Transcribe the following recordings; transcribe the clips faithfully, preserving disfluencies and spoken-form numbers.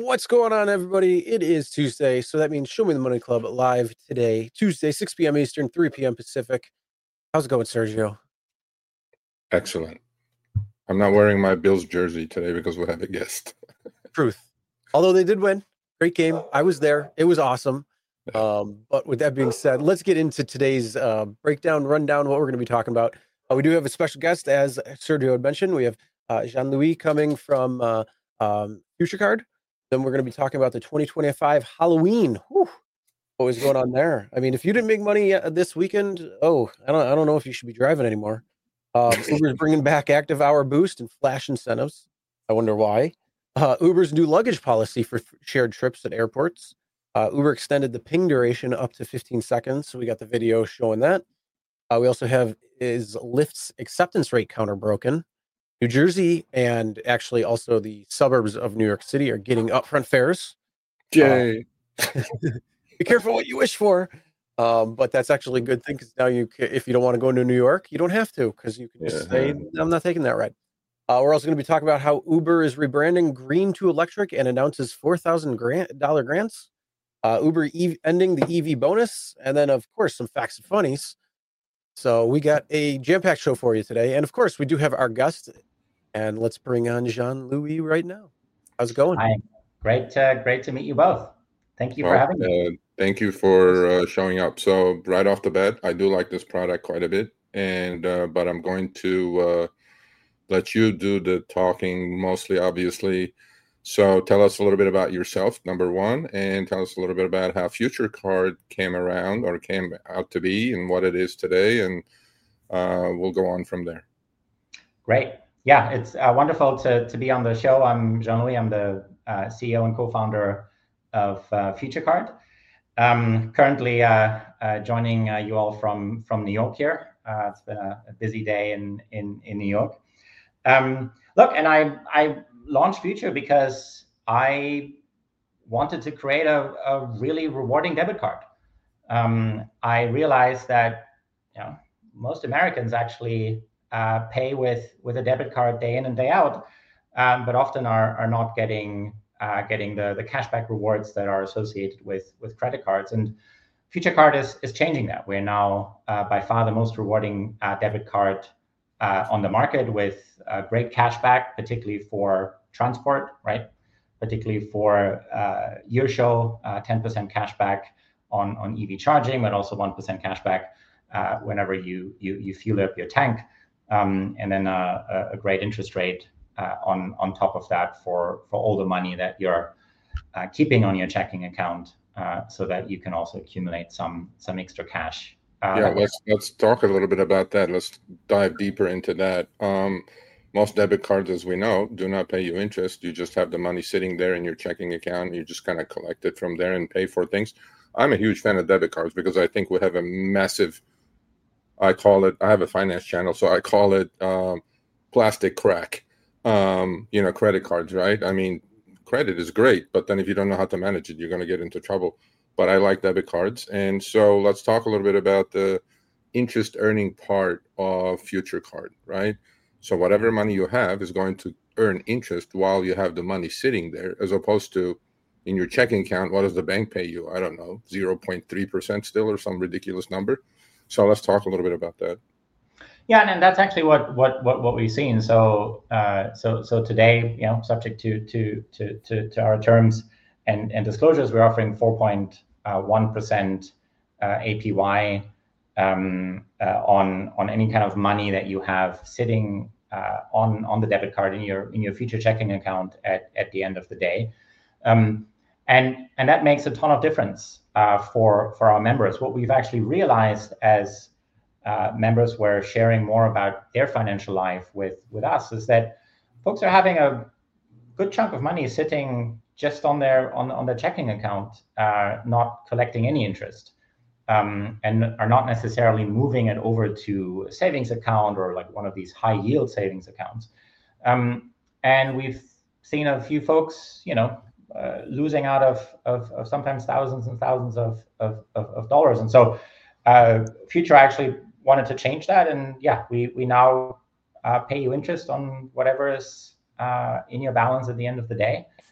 What's going on, everybody? It is Tuesday, so that means Show Me the Money Club live today, Tuesday, six p m Eastern, three p m Pacific. How's it going, Sergio? Excellent. I'm not wearing my Bills jersey today because we have a guest. Truth. Although they did win. Great game. I was there. It was awesome. Um, but with that being said, let's get into today's uh, breakdown, rundown, what we're going to be talking about. Uh, we do have a special guest, as Sergio had mentioned. We have uh, Jean-Louis coming from uh, um, Future Card. Then we're going to be talking about the twenty twenty-five Halloween. Whew. What was going on there? I mean, if you didn't make money this weekend, oh, I don't, I don't know if you should be driving anymore. Um, Uber's bringing back active hour boost and flash incentives. I wonder why. Uh, Uber's new luggage policy for shared trips at airports. Uh, Uber extended the ping duration up to fifteen seconds, so we got the video showing that. Uh, we also have is Lyft's acceptance rate counter broken. New Jersey and actually also the suburbs of New York City are getting upfront fares. Yay. Uh, be careful what you wish for. Um, but that's actually a good thing because now you, if you don't want to go into New York, you don't have to because you can just Yeah. say, I'm not taking that ride. Uh, we're also going to be talking about how Uber is rebranding green to electric and announces four thousand dollars grant, grants. Uh, Uber e- ending the E V bonus. And then, of course, some facts and funnies. So we got a jam-packed show for you today. And, of course, we do have our guest. And let's bring on Jean-Louis right now. How's it going? Hi. Great, uh, great to meet you both. Thank you well, for having me. Uh, thank you for uh, showing up. So right off the bat, I do like this product quite a bit. And uh, but I'm going to uh, let you do the talking mostly, obviously. So tell us a little bit about yourself, number one, and tell us a little bit about how Future Card came around or came out to be and what it is today. And uh, we'll go on from there. Great. Yeah, it's uh, wonderful to, to be on the show. I'm Jean-Louis. I'm the uh, C E O and co-founder of uh, Future Card. Um, currently uh, uh, joining uh, you all from, from New York here. Uh, it's been a, a busy day in, in, in New York. Um, look, and I, I launched Future because I wanted to create a, a really rewarding debit card. Um, I realized that, you know, most Americans actually uh, pay with, with a debit card day in and day out, um, but often are, are not getting uh, getting the, the cashback rewards that are associated with, with credit cards. And Future Card is, is changing that. We're now uh, by far the most rewarding uh, debit card uh, on the market with uh, great cashback, particularly for transport, right? Particularly for uh, your show, uh, ten percent cashback on, on E V charging, but also one percent cashback uh, whenever you, you, you fuel up your tank. Um, and then uh, a, a great interest rate uh, on, on top of that for, for all the money that you're uh, keeping on your checking account uh, so that you can also accumulate some, some extra cash. Uh, yeah, let's let's talk a little bit about that. Let's dive deeper into that. Um, most debit cards, as we know, do not pay you interest. You just have the money sitting there in your checking account. You just kind of collect it from there and pay for things. I'm a huge fan of debit cards because I think we have a massive, I call it, I have a finance channel, so I call it um, plastic crack, um, you know, credit cards, right? I mean, credit is great, but then if you don't know how to manage it, you're going to get into trouble. But I like debit cards. And so let's talk a little bit about the interest earning part of Future Card, right? So whatever money you have is going to earn interest while you have the money sitting there, as opposed to in your checking account, what does the bank pay you? I don't know, zero point three percent still or some ridiculous number. So let's talk a little bit about that. Yeah, and that's actually what what what, what we've seen. So uh, so so today, you know, subject to to to to, to our terms and, and disclosures, we're offering four point one percent uh, A P Y um, uh, on on any kind of money that you have sitting uh, on on the debit card in your in your Future checking account at at the end of the day. Um, and and that makes a ton of difference uh, for for our members. What we've actually realized as uh, members were sharing more about their financial life with with us is that folks are having a good chunk of money sitting just on their on on their checking account, uh, not collecting any interest, um, and are not necessarily moving it over to a savings account or like one of these high yield savings accounts. Um, and we've seen a few folks, you know. Uh, losing out of, of, of sometimes thousands and thousands of, of, of, of dollars. And so uh, Future actually wanted to change that. And yeah, we, we now uh, pay you interest on whatever is uh, in your balance at the end of the day.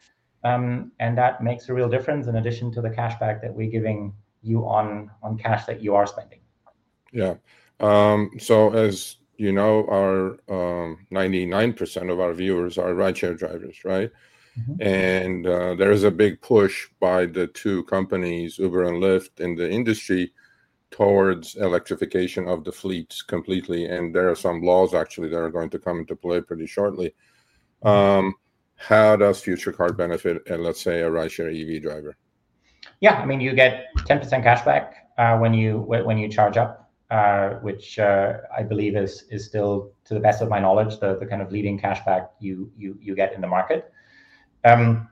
um, and that makes a real difference in addition to the cashback that we're giving you on on cash that you are spending. Yeah. Um, so as you know, our um, ninety-nine percent of our viewers are rideshare drivers, right? Mm-hmm. And uh, there is a big push by the two companies, Uber and Lyft, in the industry towards electrification of the fleets completely. And there are some laws actually that are going to come into play pretty shortly. Um, how does FutureCard benefit, uh, let's say, a rideshare E V driver? Yeah, I mean, you get ten percent cashback uh, when you when you charge up, uh, which uh, I believe is is still, to the best of my knowledge, the, the kind of leading cashback you you you get in the market. Um,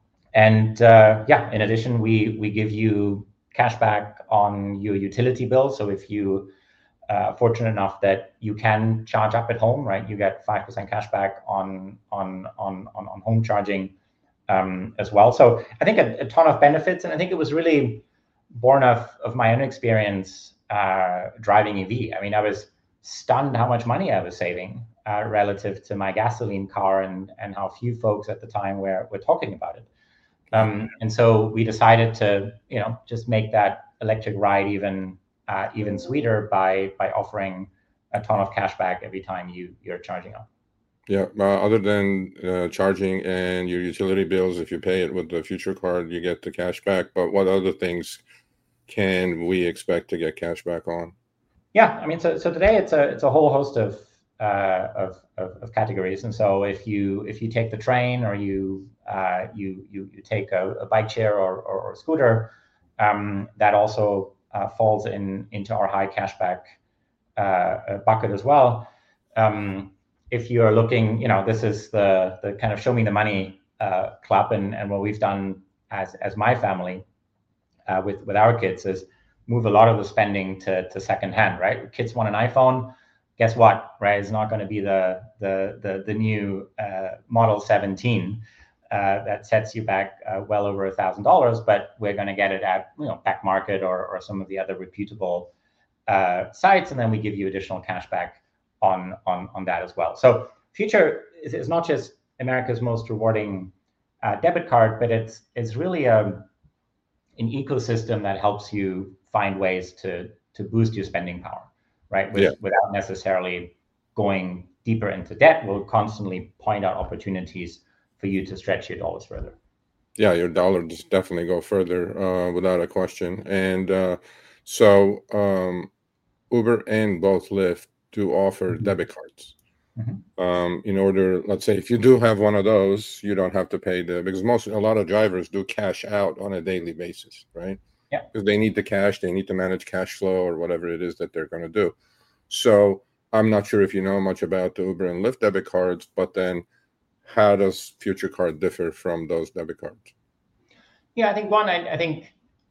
and uh, yeah, in addition, we we give you cashback on your utility bill. So if you uh, fortunate enough that you can charge up at home, right, you get five percent cashback on on on on on home charging um, as well. So I think a, a ton of benefits, and I think it was really born of of my own experience uh, driving E V. I mean, I was stunned how much money I was saving uh, relative to my gasoline car, and and how few folks at the time were were talking about it. Um, and so we decided to, you know, just make that electric ride even uh, even sweeter by by offering a ton of cash back every time you you're charging up. Yeah. Uh, other than uh, charging and your utility bills, if you pay it with the FutureCard, you get the cash back. But what other things can we expect to get cash back on? Yeah, I mean, so so today it's a it's a whole host of uh, of, of of categories, and so if you if you take the train, or you uh, you you you take a, a bike share or or, or scooter, um, that also uh, falls in into our high cashback uh, bucket as well. Um, if you're looking, you know, this is the the kind of show me the money uh, club, and and what we've done as as my family uh, with with our kids is move a lot of the spending to, to secondhand, right? Kids want an iPhone. Guess what, right? It's not going to be the the the, the new uh, Model seventeen uh, that sets you back uh, well over a thousand dollars, but we're going to get it at, you know, Back Market or or some of the other reputable uh, sites, and then we give you additional cash back on on on that as well. So Future is, is not just America's most rewarding uh, debit card, but it's it's really a an ecosystem that helps you find ways to to boost your spending power, right? With, yeah. Without necessarily going deeper into debt. We'll constantly point out opportunities for you to stretch your dollars further. Yeah, your dollar just definitely go further uh, without a question. And uh, so um, Uber and both Lyft do offer mm-hmm. debit cards. Mm-hmm. Um, in order, let's say, if you do have one of those, you don't have to pay the, because most, a lot of drivers do cash out on a daily basis, right? Yeah. Because they need the cash, they need to manage cash flow or whatever it is that they're going to do. So I'm not sure if you know much about the Uber and Lyft debit cards, but then how does FutureCard differ from those debit cards? Yeah, I think one, I, I think,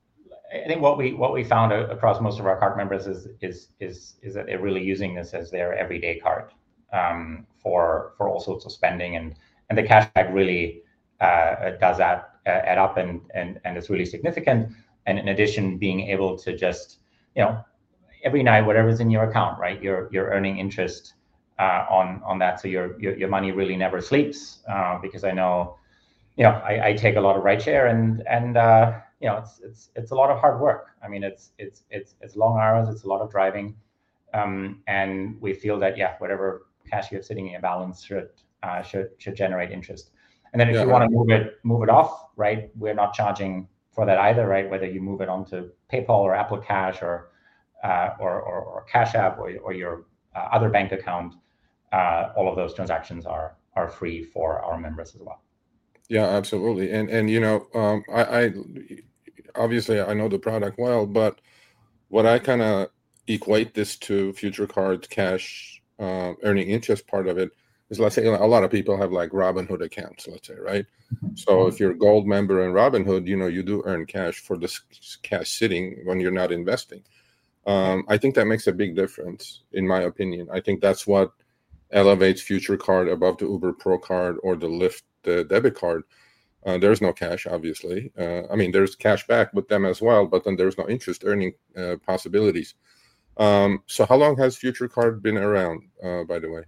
I think what we what we found across most of our card members is is is is that they're really using this as their everyday card um, for for all sorts of spending, and and the cashback really uh, does that uh, add up, and and and it's really significant. And in addition, being able to just, you know, every night, whatever's in your account, right, you're you're earning interest uh, on on that, so your your your money really never sleeps. Uh, because I know, you know, I, I take a lot of rideshare, and and uh, you know, it's it's it's a lot of hard work. I mean, it's it's it's it's long hours, it's a lot of driving, um, and we feel that yeah, whatever cash you have sitting in your balance should uh, should should generate interest. And then if yeah, you want to move it move it off, right, we're not charging for that either, right? Whether you move it onto PayPal or Apple Cash or uh, or, or, or Cash App or, or your uh, other bank account, uh, all of those transactions are are free for our members as well. Yeah, absolutely. And and you know, um, I, I obviously I know the product well, but what I kind of equate this to FutureCard's cash uh, earning interest part of it is, let's say, you know, a lot of people have like Robinhood accounts, let's say, right? Mm-hmm. So if you're a gold member in Robinhood, you know, you do earn cash for this cash sitting when you're not investing. Um, I think that makes a big difference, in my opinion. I think that's what elevates FutureCard above the Uber Pro card or the Lyft uh, debit card. Uh, there's no cash, obviously. Uh, I mean, there's cash back with them as well, but then there's no interest earning uh, possibilities. Um, so how long has FutureCard been around, uh, by the way?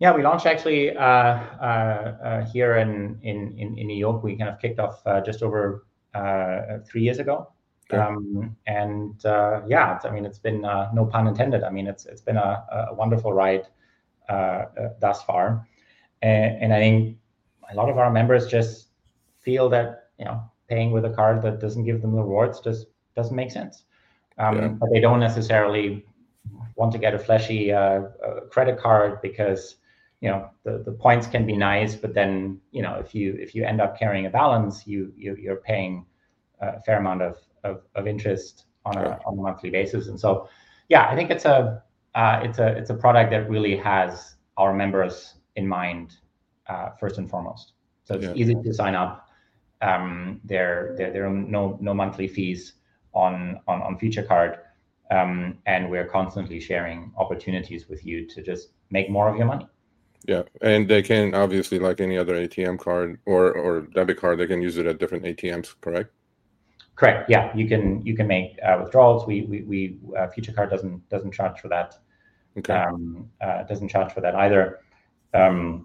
Yeah, we launched actually uh, uh, uh, here in, in in New York. We kind of kicked off uh, just over uh, three years ago, okay. um, and uh, yeah, it's, I mean, it's been uh, no pun intended. I mean, it's it's been a, a wonderful ride uh, uh, thus far, and, and I think a lot of our members just feel that, you know, paying with a card that doesn't give them rewards just doesn't make sense, um, Yeah. but they don't necessarily want to get a flashy uh, uh, credit card because, you know, the, the points can be nice, but then, you know, if you if you end up carrying a balance, you, you you're paying a fair amount of of, of interest on a Yeah. on a monthly basis. And so, yeah, I think it's a uh, it's a it's a product that really has our members in mind uh, first and foremost. So it's Yeah. easy to sign up. Um, there there there are no no monthly fees on on on Future Card. Um, and we're constantly sharing opportunities with you to just make more of your money. Yeah, and they can obviously, like any other A T M card or or debit card, they can use it at different A T Ms, correct? Correct. Yeah, you can you can make uh, withdrawals. We we, we uh, Future Card doesn't doesn't charge for that. Okay. Um, uh, doesn't charge for that either. Um,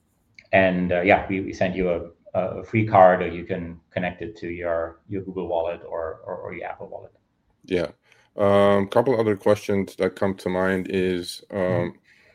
and uh, yeah, we, we send you a, a free card, or you can connect it to your your Google Wallet or or, or your Apple Wallet. Yeah. A um, couple other questions that come to mind is, um, mm-hmm.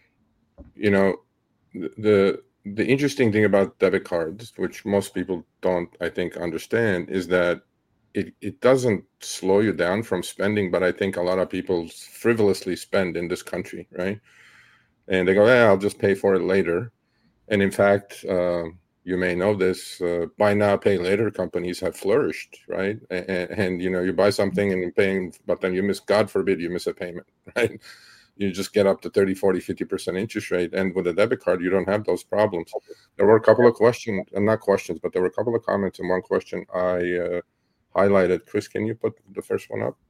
you know, the the interesting thing about debit cards, which most people don't, I think, understand, is that it, it doesn't slow you down from spending, but I think a lot of people frivolously spend in this country, right? And they go, "Yeah, I'll just pay for it later." And in fact, uh, you may know this, uh, buy now, pay later companies have flourished, right? And, and, you know, you buy something and you're paying, but then you miss, God forbid, you miss a payment, right? You just get up to thirty, forty, fifty percent interest rate. And with a debit card, you don't have those problems. There were a couple of questions, uh, not questions, but there were a couple of comments. And one question I uh, highlighted. Chris, can you put the first one up?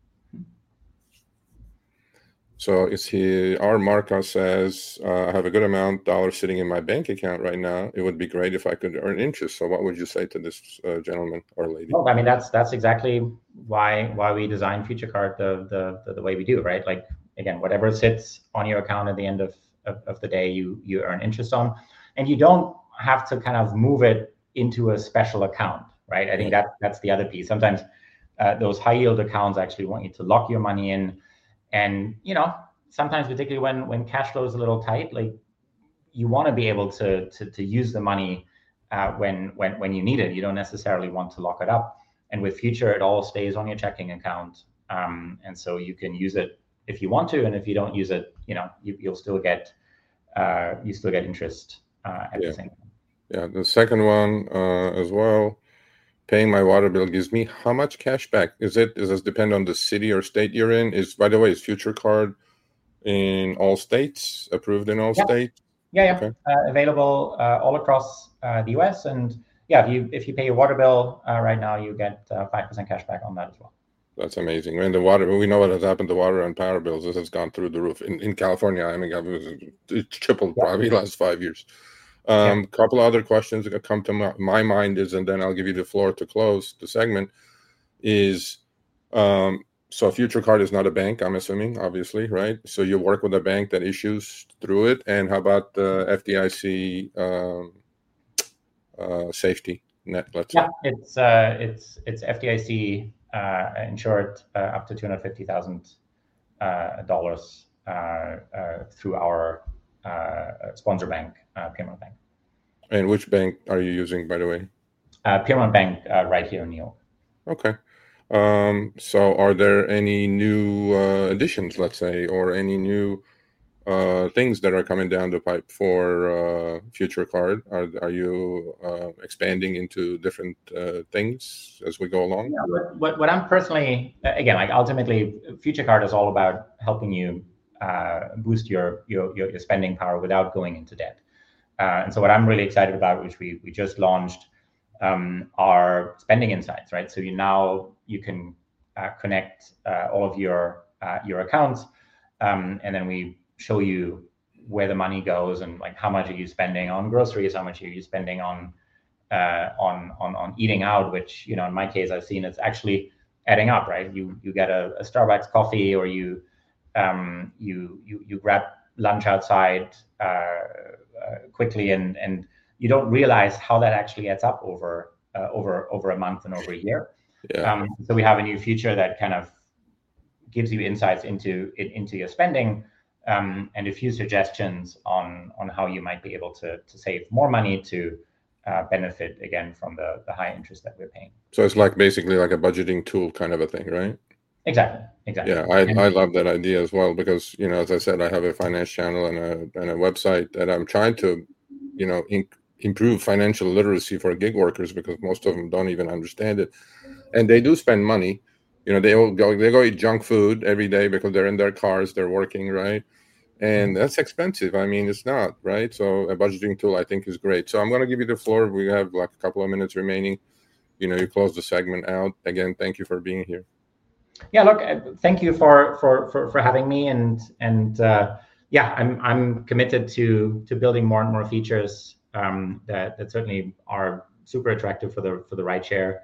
So it's here. Our Marco says, uh, I have a good amount of dollars sitting in my bank account right now. It would be great if I could earn interest. So what would you say to this uh, gentleman or lady? Well, I mean, that's that's exactly why why we designed Future Card the, the the the way we do, right? Like, again, whatever sits on your account at the end of, of, of the day, you you earn interest on, and you don't have to kind of move it into a special account, right? I think that that's the other piece. Sometimes uh, those high yield accounts actually want you to lock your money in. And, you know, sometimes, particularly when when cash flow is a little tight, like, you want to be able to to, to use the money uh, when when when you need it. You don't necessarily want to lock it up. And with Future, it all stays on your checking account, um, and so you can use it if you want to. And if you don't use it, you know, you, you'll still get uh, you still get interest uh, at yeah. the same time. Yeah. The second one uh, as well. Paying my water bill gives me how much cash back? Is it, does this depend on the city or state you're in? Is, by the way, is Future Card in all states, approved in all yeah. states? Yeah, yeah. Okay. Uh, available uh, all across uh, the U S. And yeah, if you if you pay your water bill uh, right now, you get uh, five percent cash back on that as well. That's amazing. And the water, we know what has happened to water and power bills. This has gone through the roof. In, in California, I mean, it's tripled yeah. probably last five years. Um, yeah. Couple of other questions that come to my, my mind is, and then I'll give you the floor to close the segment, is um, so Future Card is not a bank, I'm assuming, obviously, right? So you work with a bank that issues through it. And how about the F D I C um, uh, safety net? Let's yeah, say. it's uh, it's it's F D I C uh, insured uh, up to two hundred fifty thousand dollars uh, uh, through our uh, sponsor bank, uh, Piermont Bank. And which bank are you using, by the way? Uh, Piermont Bank, uh, right here in New York. Okay. Um, so are there any new uh, additions, let's say, or any new uh, things that are coming down the pipe for uh, Future Card? Are, are you uh, expanding into different uh, things as we go along? Yeah, what, what, what I'm personally, again, like ultimately, Future Card is all about helping you uh, boost your, your, your, your spending power without going into debt. Uh, and so what I'm really excited about, which we, we just launched, um, are spending insights, right? So you now you can uh, connect uh, all of your uh, your accounts, um, and then we show you where the money goes and like how much are you spending on groceries, how much are you spending on uh, on on on eating out, which, you know, in my case I've seen it's actually adding up, right? You you get a, a Starbucks coffee, or you um, you you you grab lunch outside uh, uh, quickly, and and you don't realize how that actually adds up over uh, over over a month and over a year. Yeah. Um, so we have a new feature that kind of gives you insights into into your spending, um, and a few suggestions on on how you might be able to to save more money to uh, benefit again from the the high interest that we're paying. So it's like basically like a budgeting tool kind of a thing, right? Exactly. Exactly. Yeah, I, I love that idea as well, because, you know, as I said, I have a finance channel and a and a website that I'm trying to, you know, in, improve financial literacy for gig workers, because most of them don't even understand it, and they do spend money. You know, they all go they go eat junk food every day because they're in their cars, they're working, right? And that's expensive. I mean, it's not, right? So a budgeting tool, I think, is great. So I'm going to give you the floor. We have like a couple of minutes remaining. You know, you close the segment out. Again, thank you for being here. Yeah, look, thank you for for for, for having me, and and uh, yeah, I'm I'm committed to to building more and more features um, that that certainly are super attractive for the for the rideshare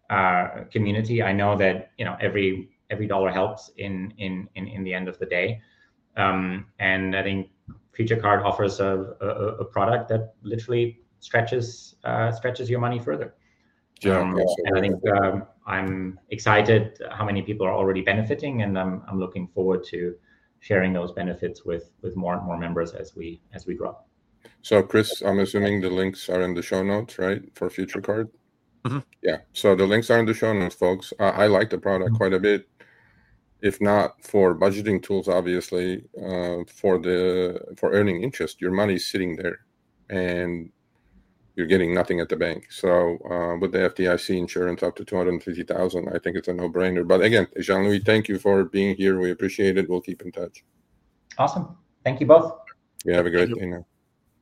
uh, community. I know that, you know, every every dollar helps in in in, in the end of the day, um, and I think FutureCard offers a, a a product that literally stretches uh, stretches your money further. Yeah, um, and I think um, I'm excited how many people are already benefiting, and I'm I'm looking forward to sharing those benefits with with more and more members as we as we grow. So, Chris, I'm assuming the links are in the show notes, right, for FutureCard? Mm-hmm. Yeah. So the links are in the show notes, folks. Uh, I like the product quite a bit. If not for budgeting tools, obviously, uh, for the for earning interest, your money's sitting there, and you're getting nothing at the bank. So uh, with the F D I C insurance up to two hundred fifty thousand dollars, I think it's a no-brainer. But again, Jean-Louis, thank you for being here. We appreciate it. We'll keep in touch. Awesome. Thank you both. You have a great day now.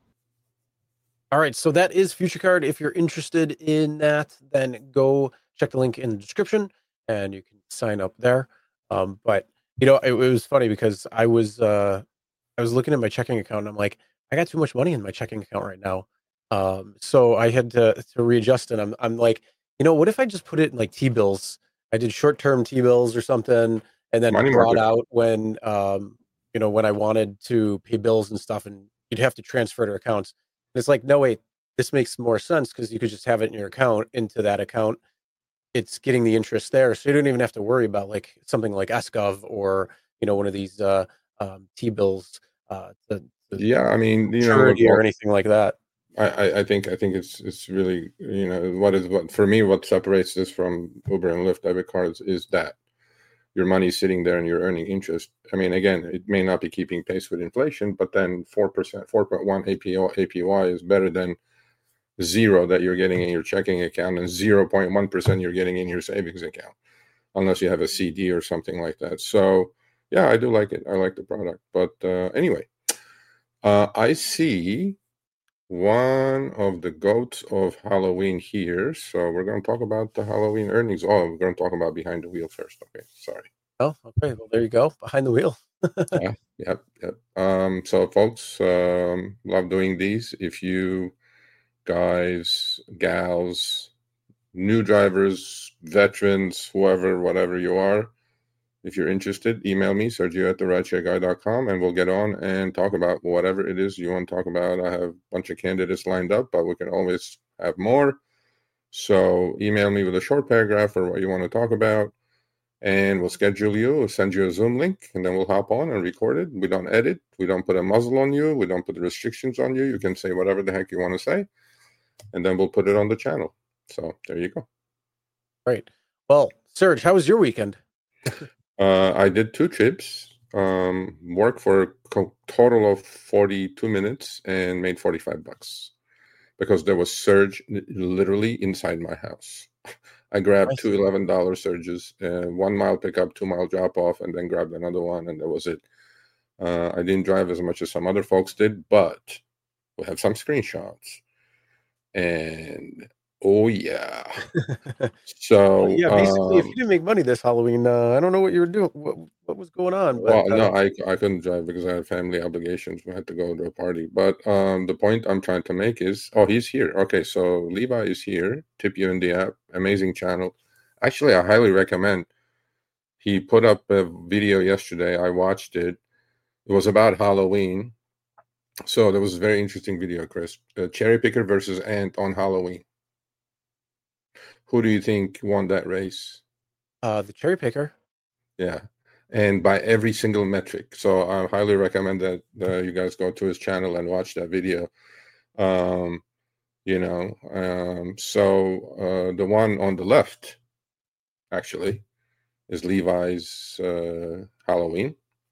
All right, so that is FutureCard. If you're interested in that, then go check the link in the description, and you can sign up there. Um, but you know, it, it was funny because I was uh, I was looking at my checking account, and I'm like, I got too much money in my checking account right now. Um, so I had to to readjust, and I'm I'm like, you know, what if I just put it in like T-bills? I did short term T-bills or something, and then Money brought market. out when um, you know, when I wanted to pay bills and stuff, and you'd have to transfer to accounts. And it's like, no, wait, this makes more sense because you could just have it in your account, into that account. It's getting the interest there, so you don't even have to worry about like something like escov or, you know, one of these uh, um, T-bills. Uh, the, the Yeah, I mean, you know, surety or anything like that. I, I think I think it's it's really, you know, what is what for me what separates this from Uber and Lyft debit cards is that your money's sitting there and you're earning interest. I mean, again, it may not be keeping pace with inflation, but then four percent, four point one A P Y is better than zero that you're getting in your checking account and zero point one percent you're getting in your savings account, unless you have a C D or something like that. So yeah, I do like it. I like the product. But uh, anyway, uh, I see one of the goats of Halloween here. So we're going to talk about the Halloween earnings. Oh, we're going to talk about behind the wheel first. Okay, sorry. Oh, okay. Well, there you go. Behind the wheel. Yeah, yep, yep. Um, so folks, um, love doing these. If you guys, gals, new drivers, veterans, whoever, whatever you are, if you're interested, email me, Sergio at the rideshare guy dot com, and we'll get on and talk about whatever it is you want to talk about. I have a bunch of candidates lined up, but we can always have more. So email me with a short paragraph or what you want to talk about, and we'll schedule you. We'll send you a Zoom link, and then we'll hop on and record it. We don't edit. We don't put a muzzle on you. We don't put the restrictions on you. You can say whatever the heck you want to say, and then we'll put it on the channel. So there you go. Great. Well, Serge, how was your weekend? Uh, I did two trips, um, worked for a co- total of forty-two minutes and made forty-five bucks because there was surge literally inside my house. I grabbed Nice. two eleven dollar surges, uh, one mile pickup, two mile drop off, and then grabbed another one, and that was it. Uh, I didn't drive as much as some other folks did, but we have some screenshots. And oh yeah. So well, yeah, basically, um, if you didn't make money this Halloween, uh, I don't know what you were doing. What, what was going on? But, well, uh, no, I I couldn't drive because I had family obligations. We had to go to a party. But um, the point I'm trying to make is, oh, he's here. Okay, so Levi is here. Tip You in the App, amazing channel. Actually, I highly recommend. He put up a video yesterday. I watched it. It was about Halloween. So there was a very interesting video, Chris. Uh, Cherry Picker versus Ant on Halloween. Who do you think won that race? Uh, the Cherry Picker. Yeah. And by every single metric. So I highly recommend that uh, you guys go to his channel and watch that video. Um, you know, um, so uh, the one on the left, actually, is Levi's uh, Halloween.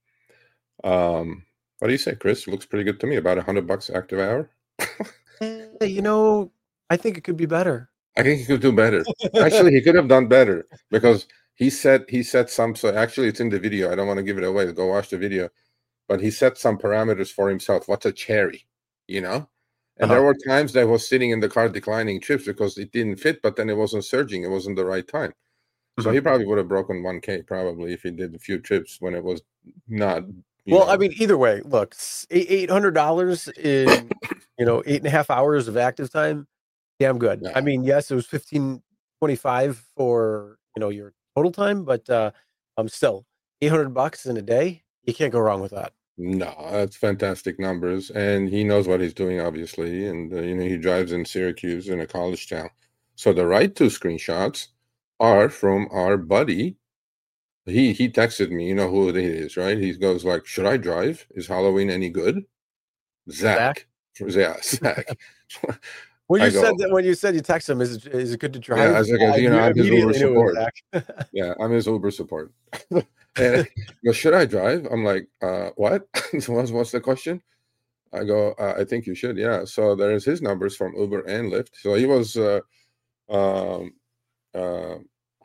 Um, what do you say, Chris? Looks pretty good to me. About a hundred bucks active hour. Eh, you know, I think it could be better. I think he could do better. Actually, he could have done better because he said he set some. So actually, it's in the video. I don't want to give it away. Go watch the video. But he set some parameters for himself. What's a cherry? You know. And Uh-huh. there were times that I was sitting in the car declining trips because it didn't fit, but then it wasn't surging. It wasn't the right time. So Mhm. he probably would have broken one K probably if he did a few trips when it was not. Well, know. I mean, either way, look, eight hundred dollars in, you know, eight and a half hours of active time. Damn good. Yeah. I mean, yes, it was fifteen twenty-five for, you know, your total time, but uh, um, still eight hundred bucks in a day. You can't go wrong with that. No, that's fantastic numbers, and he knows what he's doing, obviously. And uh, you know, he drives in Syracuse in a college town. So the right two screenshots are from our buddy. He he texted me. You know who it is, right? He goes like, "Should I drive? Is Halloween any good?" Zach, yeah, Zach. When you I go, said that, when you said you text him, is it, is it good to drive? Yeah, as I go, you know, I'm his Uber support. Yeah, I'm his Uber support. And he goes, should I drive? I'm like, uh, what? what's, what's the question? I go, uh, I think you should. Yeah. So there's his numbers from Uber and Lyft. So he was, uh, um, uh,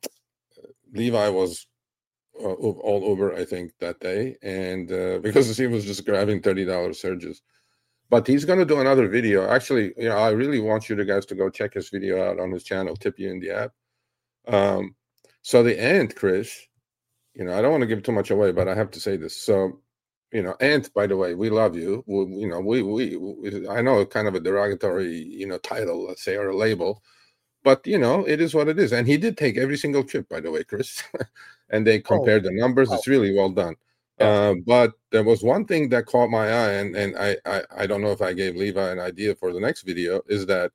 Levi was uh, all Uber, I think, that day. And uh, because he was just grabbing thirty dollars surges. But he's going to do another video. Actually, you know, I really want you guys to go check his video out on his channel, Tip You in the App. Um, so the Ant, Chris, you know, I don't want to give too much away, but I have to say this. So, you know, Ant, by the way, we love you. We, you know, we, we, we, I know kind of a derogatory, you know, title, let's say, or a label, but, you know, it is what it is. And he did take every single trip, by the way, Chris. And they compared oh. the numbers. Oh. It's really well done. Yeah. Uh, but there was one thing that caught my eye, and, and I, I, I don't know if I gave Levi an idea for the next video, is that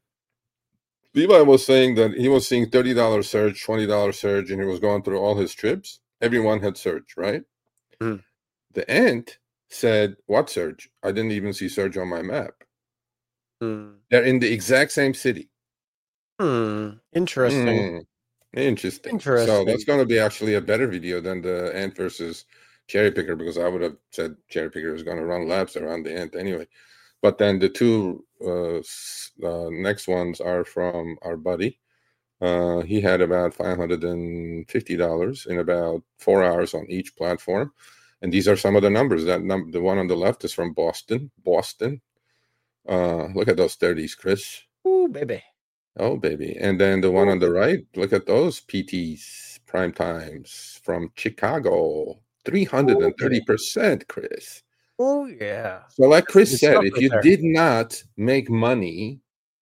Levi was saying that he was seeing thirty dollars surge, twenty dollars surge, and he was going through all his trips. Everyone had surge, right? Mm. The Ant said, what surge? I didn't even see surge on my map. Mm. They're in the exact same city. Hmm. Interesting. Mm. Interesting. Interesting. So that's going to be actually a better video than the Ant versus Cherry Picker, because I would have said Cherry Picker is going to run laps around the Ant anyway. But then the two uh, uh, next ones are from our buddy. Uh, he had about five hundred fifty dollars in about four hours on each platform. And these are some of the numbers. That num- The one on the left is from Boston. Boston. Uh, look at those thirties, Chris. Ooh, baby. Oh, baby. And then the one on the right, look at those P Ts, prime times from Chicago. three hundred thirty percent, Chris. Oh, yeah. So like Chris Good said, stuff if right you there. did not make money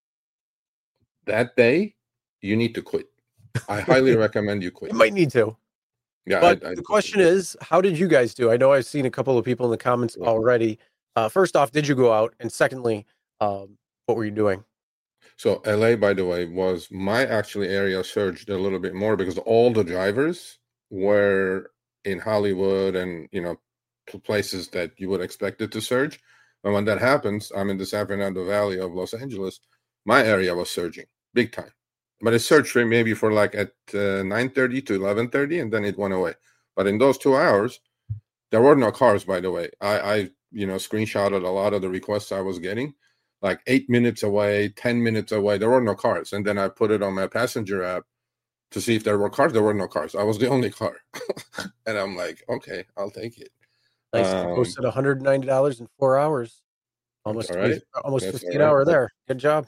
that day, you need to quit. I highly recommend you quit. You might need to. Yeah. But I, I the question is, how did you guys do? I know I've seen a couple of people in the comments Yeah. already. Uh, first off, did you go out? And secondly, um, what were you doing? So L A, by the way, was my actually area surged a little bit more because all the drivers were in Hollywood and, you know, places that you would expect it to surge. And when that happens, I'm in the San Fernando Valley of Los Angeles. My area was surging big time, but it surged for maybe for like at uh, nine thirty to eleven thirty, and then it went away. But in those two hours, there were no cars, by the way. I, I, you know, screenshotted a lot of the requests I was getting, like eight minutes away, ten minutes away. There were no cars. And then I put it on my passenger app to see if there were cars. There were no cars. I was the only car. And I'm like, okay, I'll take it. Nice. Um, You posted one hundred ninety dollars in four hours. Almost, all right. almost That's fifteen all right. hour there. Good job.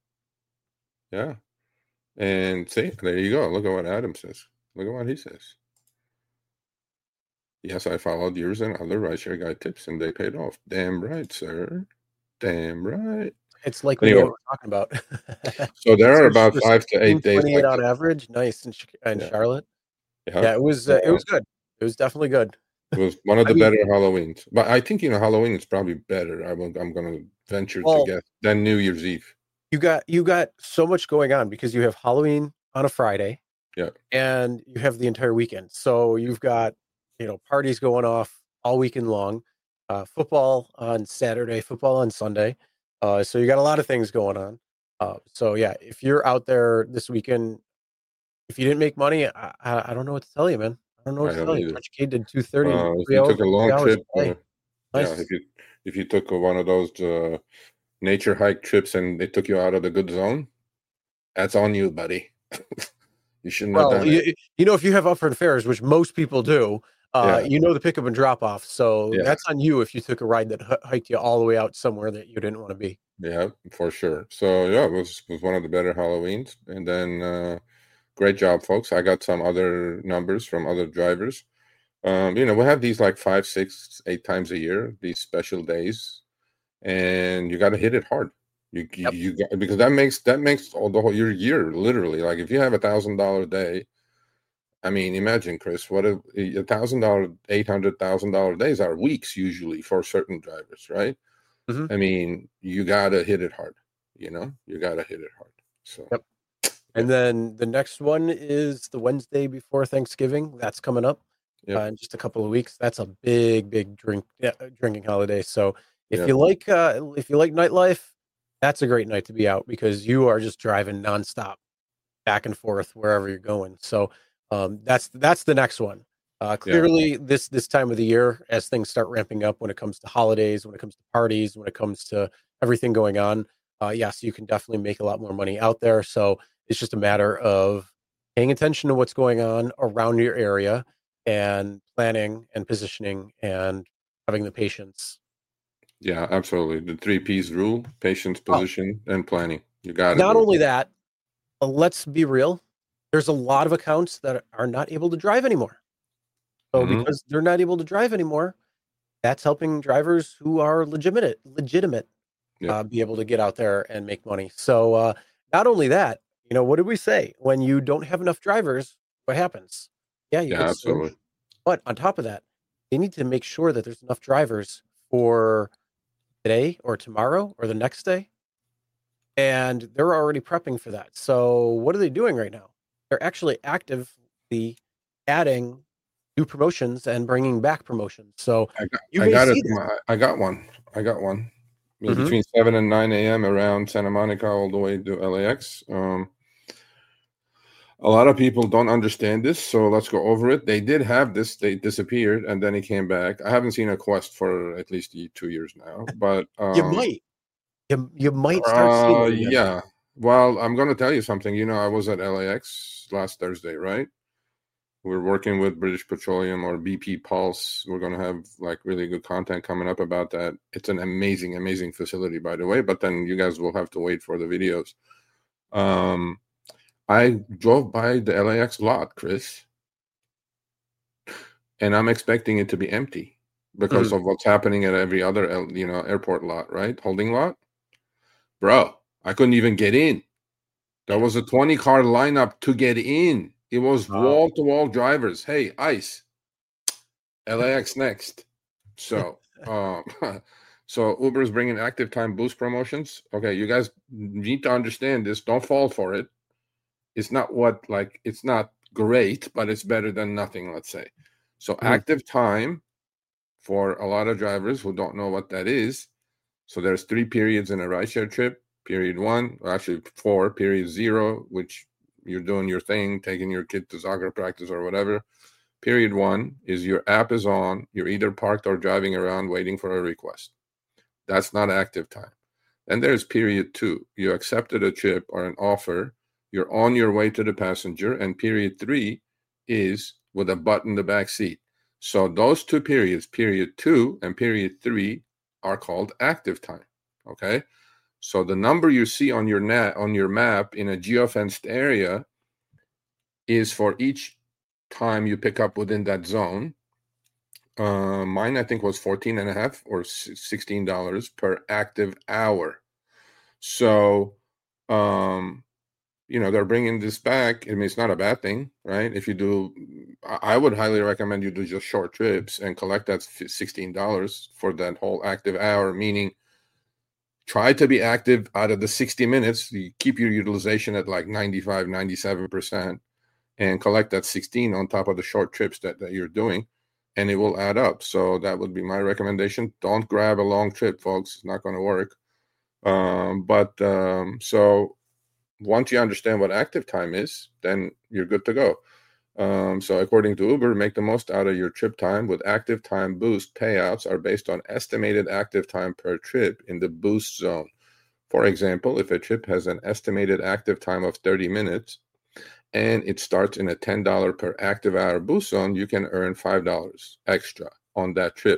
Yeah. And see, there you go. Look at what Adam says. Look at what he says. Yes, I followed yours and other rideshare guy tips, and they paid off. Damn right, sir. Damn right. It's like we Anyway. know what we're talking about. So there are So about for five to eight days. twenty-eight Like on average. Nice in, Ch- in Yeah. Charlotte. Yeah. Yeah, it was. Uh, it Yeah. was good. It was definitely good. It was one of I the mean, better Halloweens. But I think, you know, Halloween is probably better. I will, I'm going to venture to well, guess than New Year's Eve. you got you got so much going on because you have Halloween on a Friday. Yeah. And you have the entire weekend. So you've got, you know, parties going off all weekend long, uh, football on Saturday, football on Sunday. Uh, so you got a lot of things going on. Uh, so yeah, if you're out there this weekend, if you didn't make money, I, I, I don't know what to tell you, man. I don't know what I to don't tell you. either. Touch K did two thirty in Uh, if three you hours, took a three long hours trip, play. uh, Nice. yeah, if you if you took one of those uh, nature hike trips and they took you out of the good zone, that's on you, buddy. You shouldn't have Well, done it. you, you know, if you have upfront fares, which most people do, uh, Yeah, you know the pickup and drop off. So yeah, that's on you if you took a ride that h- hiked you all the way out somewhere that you didn't want to be. yeah, for sure. So yeah, it was was one of the better Halloweens. And then uh, great job, folks. I got some other numbers from other drivers. Um, you know, we have these like five, six, eight times a year, these special days, and you got to hit it hard. You you, Yep. you got, because that makes that makes all the whole your year literally. Like if you have a thousand dollar day, I mean, imagine, Chris, what a a thousand dollar, eight hundred thousand dollar days are weeks usually for certain drivers, right? Mhm. I mean, you gotta hit it hard. You know, you gotta hit it hard. So Yep. yeah, And then the next one is the Wednesday before Thanksgiving. That's coming up uh, yeah, in just a couple of weeks. That's a big, big drink yeah, drinking holiday. So if yeah, you like uh, if you like nightlife, that's a great night to be out because you are just driving nonstop back and forth wherever you're going. So um, that's that's the next one. Uh, yeah, clearly, this this time of the year, as things start ramping up when it comes to holidays, when it comes to parties, when it comes to everything going on, uh, yes, you can definitely make a lot more money out there. So it's just a matter of paying attention to what's going on around your area and planning and positioning and having the patience. yeah. Absolutely. The three P's rule: patience, Oh, position, and planning. You got to not do it. only that, uh, let's be real. There's a lot of accounts that are not able to drive anymore. So Hmm. because they're not able to drive anymore, that's helping drivers who are legitimate, legitimate, Yeah, uh, be able to get out there and make money. So uh, not only that, you know, what did we say? When you don't have enough drivers, what happens? Yeah, you yeah, get sued. absolutely. But on top of that, they need to make sure that there's enough drivers for today or tomorrow or the next day. And they're already prepping for that. So what are they doing right now? They're actually actively adding new promotions and bringing back promotions. So I got, you I may got it. see this. I got one. I got one. You know, Mhm. between seven and nine a m around Santa Monica all the way to L A X. Um, a lot of people don't understand this, so let's go over it. They did have this. They disappeared, and then he came back. I haven't seen a Quest for at least two years now, but You um, might. You, you might start seeing uh, it again. yeah. Well, I'm going to tell you something. You know, I was at L A X last Thursday, right? We're working with British Petroleum or B P Pulse. We're going to have like really good content coming up about that. It's an amazing, amazing facility, by the way. But then you guys will have to wait for the videos. Um, I drove by the L A X lot, Chris, and I'm expecting it to be empty because Mhm. of what's happening at every other, you know, airport lot, right? Holding lot, bro. I couldn't even get in. There was a twenty car lineup to get in. It was Wow. wall to wall drivers. Hey, ICE, L A X next. So, um, so Uber is bringing active time boost promotions. Okay, you guys need to understand this. Don't fall for it. It's not what like it's not great, but it's better than nothing. Let's say. So Mhm. active time for a lot of drivers who don't know what that is. So there's three periods in a rideshare trip. Period one, or actually four. Period zero, which you're doing your thing, taking your kid to soccer practice or whatever. Period one is your app is on. You're either parked or driving around waiting for a request. That's not active time. Then there's period two. You accepted a trip or an offer. You're on your way to the passenger. And period three is with a butt in the back seat. So those two periods, period two and period three, are called active time. Okay. So the number you see on your net on your map in a geofenced area is for each time you pick up within that zone. Uh, mine, I think, was fourteen and a half or sixteen dollars per active hour. So, um, you know, they're bringing this back. I mean, it's not a bad thing, right? If you do, I would highly recommend you do just short trips and collect that sixteen dollars for that whole active hour, meaning try to be active out of the sixty minutes. You keep your utilization at like ninety-five, ninety-seven percent and collect that sixteen on top of the short trips that, that you're doing, and it will add up. So that would be my recommendation. Don't grab a long trip, folks. It's not going to work. Um, but um, so once you understand what active time is, then you're good to go. Um, so according to Uber, make the most out of your trip time with active time boost. Payouts are based on estimated active time per trip in the boost zone. For example, if a trip has an estimated active time of thirty minutes and it starts in a ten dollars per active hour boost zone, you can earn five dollars extra on that trip.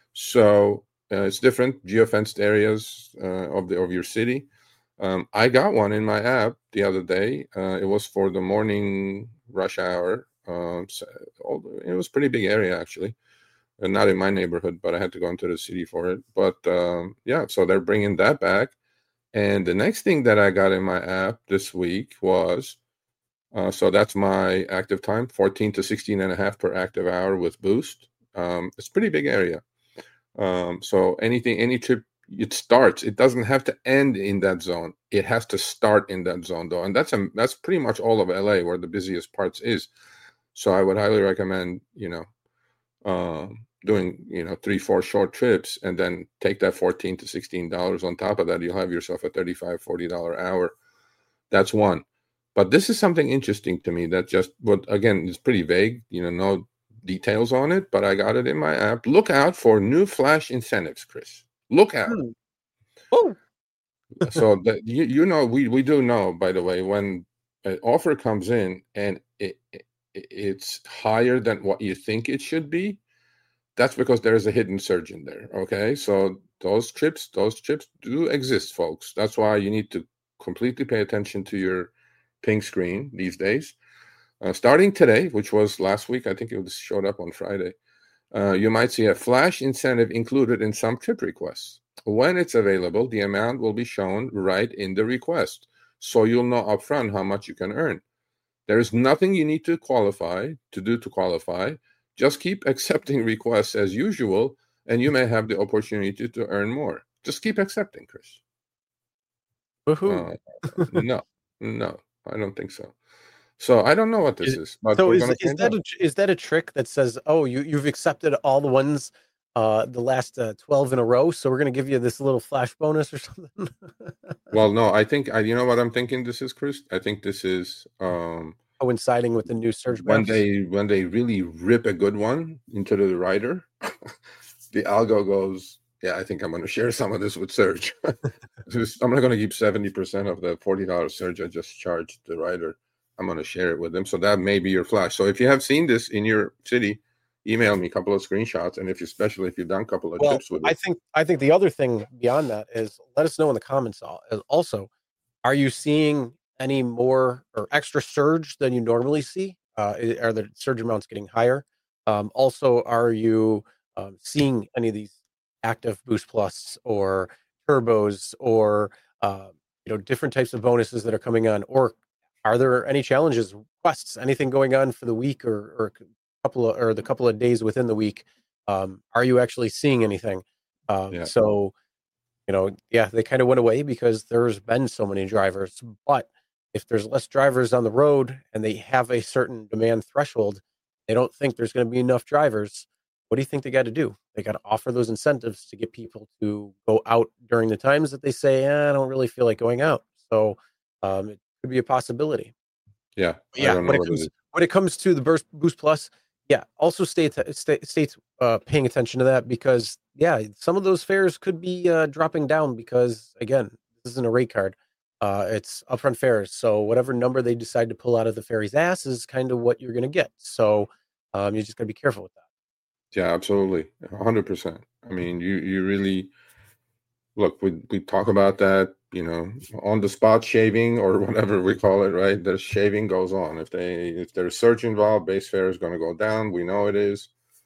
So uh, it's different geofenced areas uh, of the of your city. Um, I got one in my app the other day. Uh, it was for the morning rush hour. Um, so it was a pretty big area, actually. And not in my neighborhood, but I had to go into the city for it. But um, yeah, so they're bringing that back. And the next thing that I got in my app this week was, uh, so that's my active time, fourteen to sixteen and a half per active hour with Boost. Um, it's a pretty big area. Um, so anything, any trip, it starts. It doesn't have to end in that zone. It has to start in that zone, though, and that's a, that's pretty much all of L A where the busiest parts is. So I would highly recommend, you know, um, doing you know three, four short trips, and then take that fourteen to sixteen dollars on top of that. You'll have yourself a thirty-five, forty dollar hour. That's one. But this is something interesting to me that just, what again is pretty vague. You know, no details on it, but I got it in my app. Look out for new flash incentives, Chris. Look out. Hmm. Oh. So that you, you know, we, we do know, by the way, when an offer comes in and it, it it's higher than what you think it should be, that's because there is a hidden surge in there. Okay. So those trips, those trips do exist, folks. That's why you need to completely pay attention to your ping screen these days. Uh, starting today, which was last week, I think it was showed up on Friday. Uh, you might see a flash incentive included in some trip requests. When it's available, the amount will be shown right in the request, so you'll know upfront how much you can earn. There is nothing you need to qualify to do to qualify. Just keep accepting requests as usual, and you may have the opportunity to earn more. Just keep accepting, Chris. Woohoo. Uh, no, no, I don't think so. So I don't know what this is. is but so is, is that a, is that a trick that says, oh, you, you've accepted all the ones, uh, the last uh, twelve in a row, so we're going to give you this little flash bonus or something? Well, no, I think, I, you know what I'm thinking this is, Chris? I think this is... Um, coinciding with the new surge when maps. they when they really rip a good one into the rider, the algo goes, yeah, I think I'm going to share some of this with Surge. I'm not going to keep seventy percent of the forty dollars Surge I just charged the rider. I'm going to share it with them. So that may be your flash. So if you have seen this in your city, email me a couple of screenshots. And if you, especially if you've done a couple of well, trips with it. I think, I think the other thing beyond that is, let us know in the comments. Also, are you seeing any more or extra surge than you normally see? Uh, are the surge amounts getting higher? Um, also, are you um, seeing any of these active Boost Plus or turbos or uh, you know different types of bonuses that are coming on? Or are there any challenges, quests, anything going on for the week or, or a couple of or the couple of days within the week? Um, are you actually seeing anything? Um, yeah. So, you know, yeah, they kind of went away because there's been so many drivers, but if there's less drivers on the road and they have a certain demand threshold, they don't think there's going to be enough drivers. What do you think they got to do? They got to offer those incentives to get people to go out during the times that they say, eh, I don't really feel like going out. So um, it could be a possibility. Yeah. Yeah. When it, comes, it when it comes to the Burst Boost Plus, yeah, also stay, stay, stay uh, paying attention to that because, yeah, some of those fares could be uh, dropping down because, again, this isn't a rate card. Uh, it's upfront fares. So whatever number they decide to pull out of the ferry's ass is kind of what you're going to get. So um, you just got to be careful with that. Yeah, absolutely. one hundred percent. I mean, you, you really, look, we, we talk about that, you know, on the spot shaving or whatever we call it, right? The shaving goes on. If they, if there's search involved, base fare is going to go down. We know it is.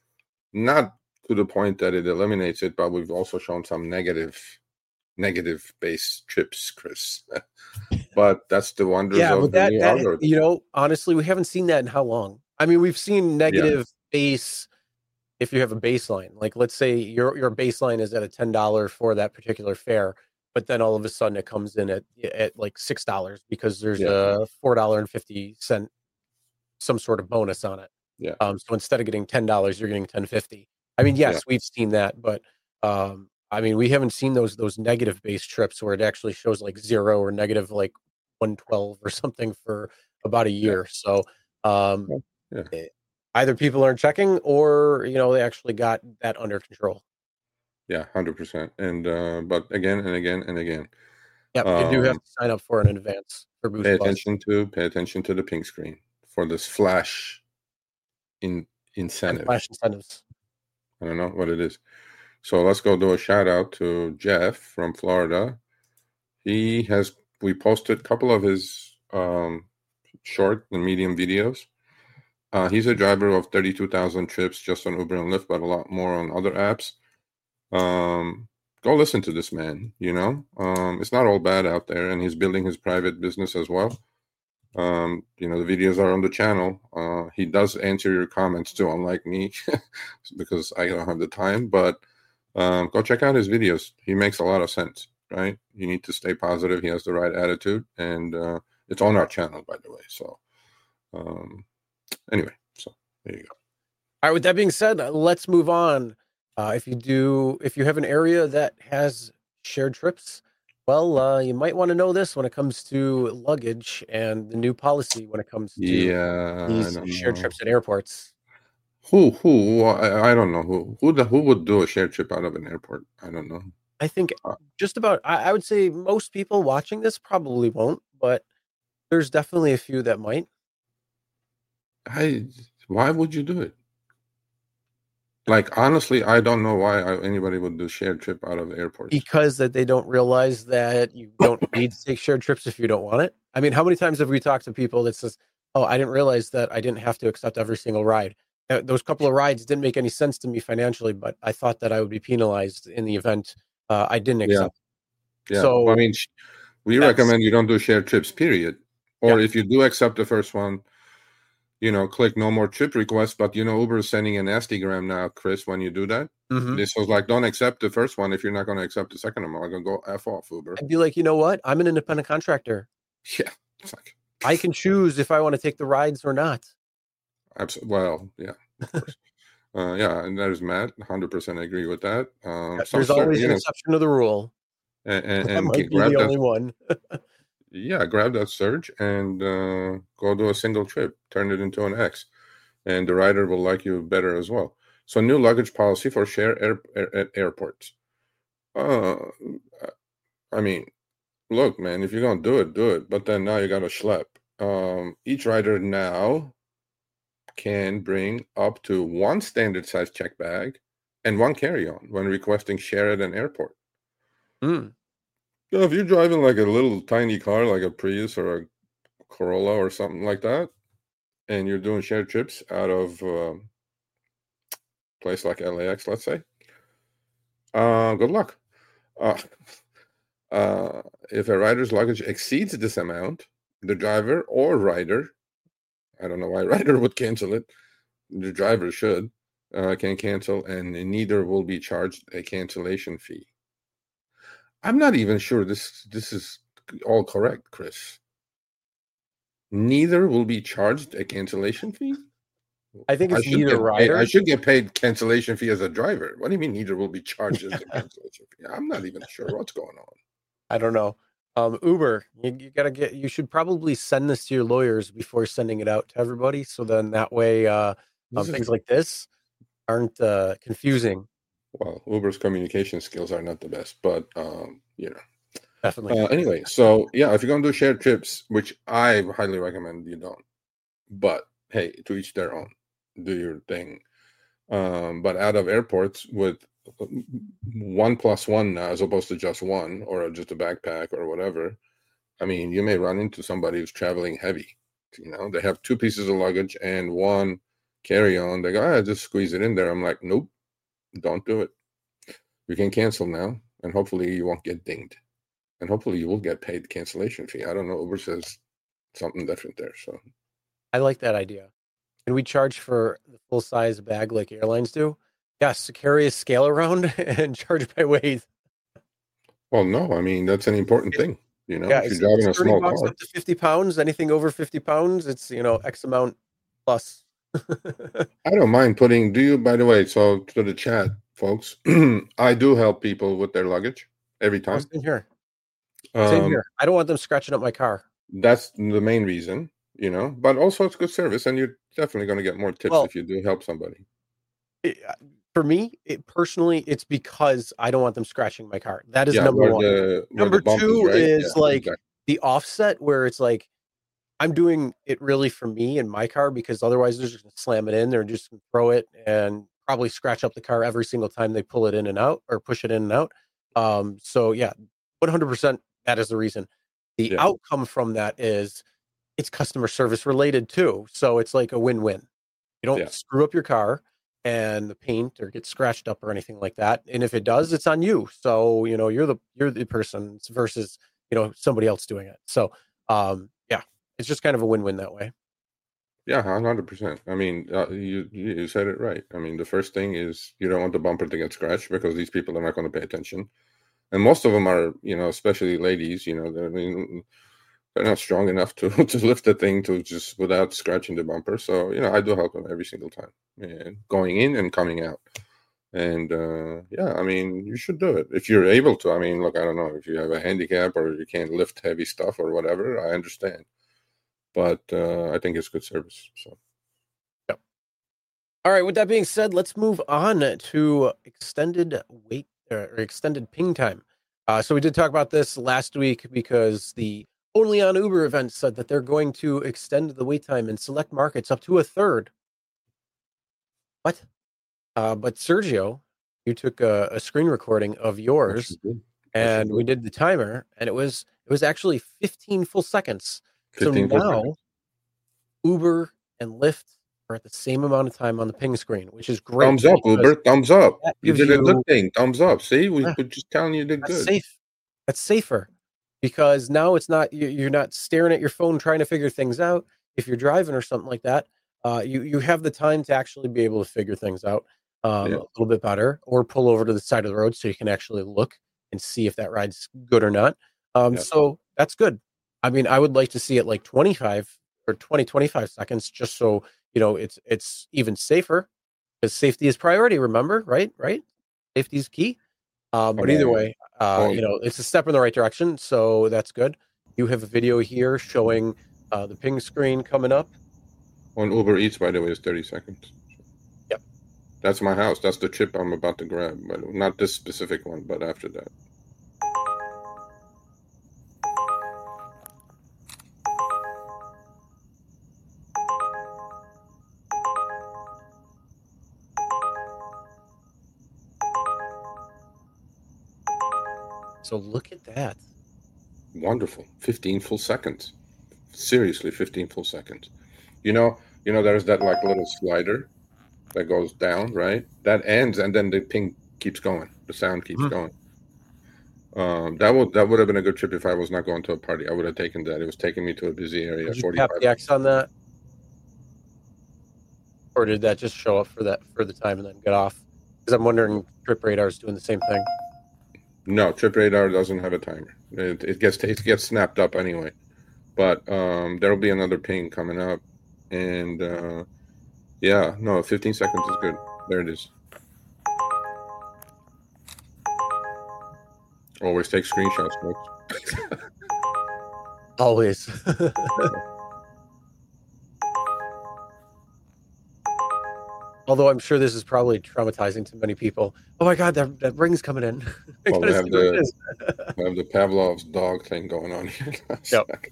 Not to the point that it eliminates it, but we've also shown some negative, negative base trips, Chris. but that's the wonders Yeah, of but the that new that algorithm. you know, honestly, we haven't seen that in how long? I mean, we've seen negative yeah. base if you have a baseline. Like, let's say your your baseline is at a ten dollars for that particular fare, but then all of a sudden it comes in at at like six dollars because there's yeah. a four dollars and fifty cents some sort of bonus on it. Yeah. Um, so instead of getting ten dollars, you're getting ten fifty. I mean, yes, yeah. we've seen that, but um, I mean, we haven't seen those those negative base trips where it actually shows like zero or negative like one twelve or something for about a year. Yeah. So um, yeah. either people aren't checking or, you know, they actually got that under control. Yeah, one hundred percent. And uh, but again and again and again. Yeah, um, you do have to sign up for an advance for Boost Pay Plus. attention to pay attention to the pink screen for this flash in incentive. And flash incentives. I don't know what it is. So let's go do a shout out to Jeff from Florida. He has we posted a couple of his um, short and medium videos. Uh, he's a driver of thirty-two thousand trips just on Uber and Lyft, but a lot more on other apps. Um, go listen to this man. You know, um, it's not all bad out there, and he's building his private business as well. Um, you know, the videos are on the channel. Uh, he does answer your comments too, unlike me, because I don't have the time. But um, go check out his videos. He makes a lot of sense, right? You need to stay positive. He has the right attitude, and uh, it's on our channel, by the way. So, um, anyway, so there you go. All right. With that being said, let's move on. Uh, if you do, if you have an area that has shared trips, well, uh, you might want to know this when it comes to luggage and the new policy when it comes to yeah, these shared know. trips at airports. Who, who, I, I don't know who, who, the, who would do a shared trip out of an airport? I don't know. I think just about, I, I would say most people watching this probably won't, but there's definitely a few that might. I, why would you do it? Like, honestly, I don't know why anybody would do shared trip out of airports. Because that they don't realize that you don't need to take shared trips if you don't want it. I mean, how many times have we talked to people that says, oh, I didn't realize that I didn't have to accept every single ride. Uh, those couple of rides didn't make any sense to me financially, but I thought that I would be penalized in the event uh, I didn't accept. Yeah. yeah. So, well, I mean, we recommend you don't do shared trips, period. Or yeah. if you do accept the first one, you know, click no more trip requests, but you know, Uber is sending an Instagram now, Chris, when you do that. Mm-hmm. This was like, don't accept the first one if you're not going to accept the second one. I'm going to go F off, Uber. I'd be like, you know what? I'm an independent contractor. Yeah. It's like, I can choose if I want to take the rides or not. Absolutely. Well, yeah, of course. uh, yeah, and that is Matt. one hundred percent agree with that. Um, There's always an know, exception to the rule. And, and, that and might be the only that, one. yeah, grab that surge and uh, go do a single trip. Turn it into an X. And the rider will like you better as well. So new luggage policy for share air, air, at airports. Uh, I mean, look, man, if you're going to do it, do it. But then now you got to schlep. Um, each rider now can bring up to one standard size check bag and one carry-on when requesting share at an airport. Mm. So if you're driving like a little tiny car, like a Prius or a Corolla or something like that, and you're doing shared trips out of a uh, place like L A X, let's say, uh, good luck. Uh, uh, if a rider's luggage exceeds this amount, the driver or rider, I don't know why rider would cancel it, the driver should, uh, can cancel, and neither will be charged a cancellation fee. I'm not even sure this this is all correct, Chris. Neither will be charged a cancellation fee? I think it's I neither rider. Paid, I should get paid cancellation fee as a driver. What do you mean neither will be charged as a cancellation fee? I'm not even sure what's going on. I don't know. Um, Uber, you, you gotta get. You should probably send this to your lawyers before sending it out to everybody, so then that way uh, um, things like this aren't uh, confusing. Well, Uber's communication skills are not the best, but um, you know. Definitely. Uh, anyway, so yeah, if you're gonna do shared trips, which I highly recommend you don't, but hey, to each their own. Do your thing. Um, but out of airports with one plus one now, as opposed to just one or just a backpack or whatever, I mean, you may run into somebody who's traveling heavy. You know, they have two pieces of luggage and one carry-on. They go, ah, just squeeze it in there. I'm like, nope, don't do it. You can cancel now, and hopefully you won't get dinged. and hopefully you will get paid cancellation fee. I don't know. Uber says something different there. So I like that idea. Can we charge for the full size bag like airlines do? Yes, carry a scale around and charge by weight. Well, no, I mean, that's an important thing. You know, Yeah, if it's, you're driving it's a thirty small bucks car. up to fifty pounds. Anything over fifty pounds, it's, you know, X amount plus. I don't mind putting, do you, by the way, so to the chat, folks, I do help people with their luggage every Oh, time. same here. Same Um, here. I don't want them scratching up my car. That's the main reason, you know, but also it's good service, and you're definitely going to get more tips Well, if you do help somebody. It, for me, it, personally, it's because I don't want them scratching my car. That is Yeah, number where one. the, where Number the bump two is, right? is Yeah, like exactly. the offset where it's like I'm doing it really for me and my car, because otherwise they're just going to slam it in. They're just going to throw it and probably scratch up the car every single time they pull it in and out or push it in and out. Um, so yeah, one hundred percent that is the reason. The Yeah. outcome from that is it's customer service related too. So it's like a win-win. You don't Yeah. screw up your car and the paint or get scratched up or anything like that. And if it does, it's on you. So, you know, you're the you're the person versus, you know, somebody else doing it. So um yeah, it's just kind of a win-win that way. Yeah, one hundred percent. I mean, uh, you you said it right. I mean, the first thing is you don't want the bumper to get scratched because these people are not going to pay attention. And most of them are, you know, especially ladies, you know, they're, I mean, they're not strong enough to, to lift the thing to just without scratching the bumper. So, you know, I do help them every single time, and going in and coming out. And uh, yeah, I mean, you should do it if you're able to. I mean, look, I don't know if you have a handicap or you can't lift heavy stuff or whatever. I understand, but uh, I think it's good service. So, Yep. All right. With that being said, let's move on to extended wait or extended ping time. Uh, so we did talk about this last week because the Only on Uber event said that they're going to extend the wait time in select markets up to a third. What? Uh, but Sergio, you took a, a screen recording of yours, and we did the timer, and it was it was actually fifteen full seconds. fifteen so full now seconds. Uber and Lyft are at the same amount of time on the ping screen, which is great. Thumbs up, Uber. Thumbs up. You did a you, good thing. Thumbs up. See, we yeah, were just telling you did that's good. safe. That's safer because now it's not you, you're not staring at your phone trying to figure things out. If you're driving or something like that, uh, you you have the time to actually be able to figure things out um, Yeah. a little bit better, or pull over to the side of the road so you can actually look and see if that ride's good or not. Um, Yeah. So that's good. I mean, I would like to see it like twenty-five or twenty, twenty-five seconds, just so you know it's it's even safer, because safety is priority. Remember, right? Right? Safety is key. Uh, but either Um, way, uh, oh, you know, it's a step in the right direction, so that's good. You have a video here showing uh, the ping screen coming up. On Uber Eats, by the way, is thirty seconds. Yep. That's my house. That's the chip I'm about to grab, but not this specific one, but after that. So look at that. Wonderful. fifteen full seconds. Seriously, fifteen full seconds. You know, you know, there's that like little slider that goes down, right? That ends, and then the ping keeps going. The sound keeps Mhm. going. Um, that would that would have been a good trip if I was not going to a party. I would have taken that. It was taking me to a busy area. Did you forty-five tap the X on that, or did that just show up for that for the time and then get off? Because I'm wondering, Trip Radar is doing the same thing. No, Trip Radar doesn't have a timer. It, it gets it gets snapped up anyway. But um, there'll be another ping coming up, and uh, yeah, no, fifteen seconds is good. There it is. Always take screenshots, folks. Always. Although I'm sure this is probably traumatizing to many people. Oh my God, that, that ring's coming in. Well, we have the we have the Pavlov's dog thing going on here. Yep.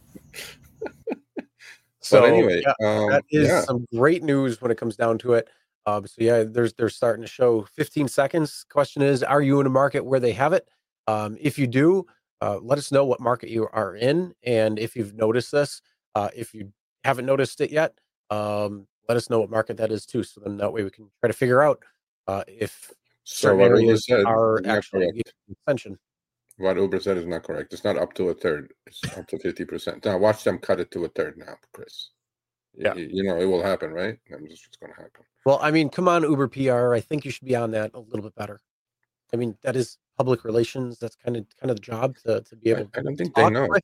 So but anyway, yeah, um, that is yeah. some great news when it comes down to it. Um, so yeah, there's they're starting to show fifteen seconds. Question is, are you in a market where they have it? Um, if you do, uh, let us know what market you are in, and if you've noticed this. Uh, if you haven't noticed it yet, um, let us know what market that is too. So then that way we can try to figure out uh, if So certain what Uber areas said are is not actually correct. getting extension. What Uber said is not correct. It's not up to a third. It's up to fifty percent. Now watch them cut it to a third now, Chris. Yeah. You, you know, it will happen, right? That's just what's going to happen. Well, I mean, come on, Uber P R. I think you should be on that a little bit better. I mean, that is public relations. That's kind of kind of the job to, to be able I, I don't to think they talk know. with.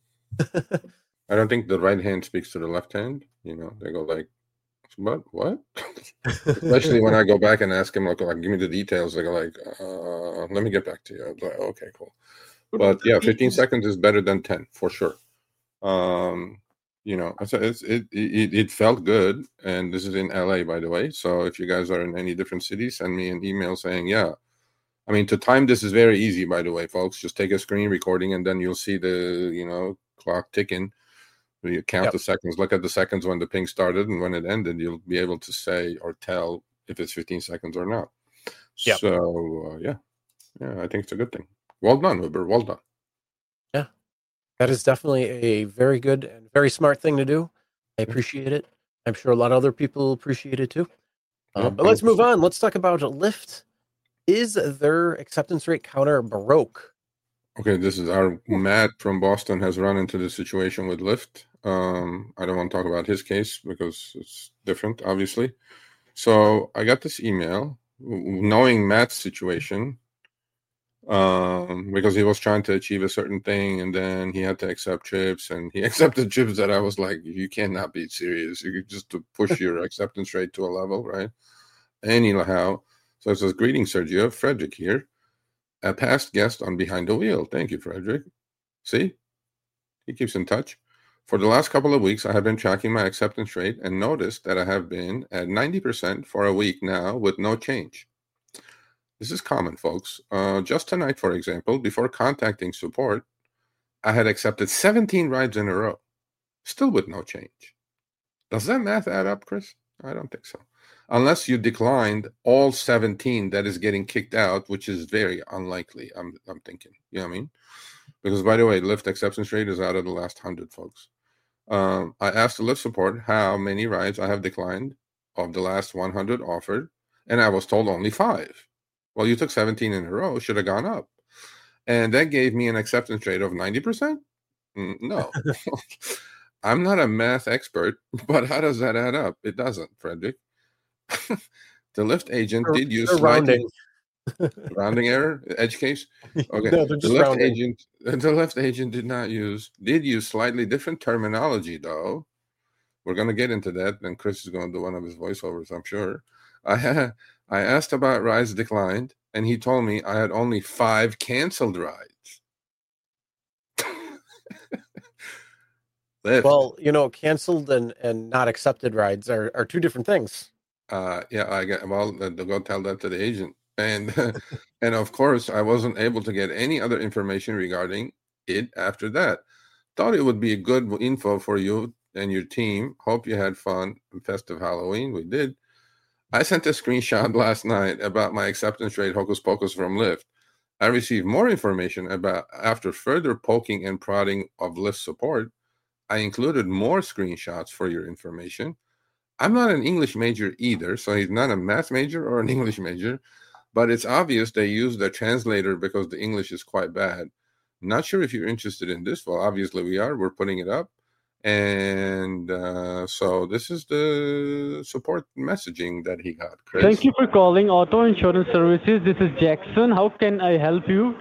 I don't think the right hand speaks to the left hand. You know, they go like, what? What? Especially when I go back and ask him, like, like, give me the details. They go like, uh, let me get back to you. I was like, okay, cool. But yeah, fifteen seconds is better than ten for sure. Um, you know, so it's it, it it felt good, and this is in L A, by the way. So if you guys are in any different cities, send me an email saying, yeah. I mean, to time this is very easy, by the way, folks. Just take a screen recording, and then you'll see the you know clock ticking. You count yep. the seconds. Look at the seconds when the ping started and when it ended. You'll be able to say or tell if it's fifteen seconds or not. Yep. So uh, yeah, yeah, I think it's a good thing. Well done, Uber. Well done. Yeah, that is definitely a very good and very smart thing to do. I appreciate it. I'm sure a lot of other people appreciate it too. Um, yep, but let's move on. Let's talk about Lyft. Is their acceptance rate counter broke? Okay, this is our Matt from Boston has run into the situation with Lyft. Um, I don't want to talk about his case because it's different, obviously. So I got this email knowing Matt's situation um, because he was trying to achieve a certain thing and then he had to accept trips and he accepted trips that I was like, you cannot be serious. You just to push your acceptance rate to a level, right? Anyhow, so it says, greetings, Sergio. Frederick here. A past guest on Behind the Wheel. Thank you, Frederick. See? He keeps in touch. For the last couple of weeks, I have been tracking my acceptance rate and noticed that I have been at ninety percent for a week now with no change. This is common, folks. Uh, just tonight, for example, before contacting support, I had accepted seventeen rides in a row, still with no change. Does that math add up, Chris? I don't think so. Unless you declined all seventeen that is getting kicked out, which is very unlikely, I'm I'm thinking. You know what I mean? Because, by the way, Lyft acceptance rate is out of the last one hundred, folks. Um, I asked the Lyft support how many rides I have declined of the last one hundred offered, and I was told only five. Well, you took seventeen in a row, should have gone up. And that gave me an acceptance rate of ninety percent? Mm, no. I'm not a math expert, but how does that add up? It doesn't, Frederick. The Lyft agent did use rounding. rounding error, edge case. Okay, no, the Lyft rounding. agent, the Lyft agent did not use, did use slightly different terminology, though. We're going to get into that, and Chris is going to do one of his voiceovers, I'm sure. I had, I asked about rides declined, and he told me I had only five canceled rides. Well, you know, canceled and, and not accepted rides are, are two different things. Uh, yeah, I get, well, go tell that to the agent. And, and of course, I wasn't able to get any other information regarding it after that. Thought it would be a good info for you and your team. Hope you had fun and festive Halloween. We did. I sent a screenshot last night about my acceptance rate hocus pocus from Lyft. I received more information about after further poking and prodding of Lyft support. I included more screenshots for your information. I'm not an English major either, so he's not a math major or an English major, but it's obvious they use the translator because the English is quite bad. Not sure if you're interested in this. Well, obviously we are. We're putting it up. And uh, so this is the support messaging that he got, Chris. Thank you for calling Auto Insurance Services. This is Jackson. How can I help you?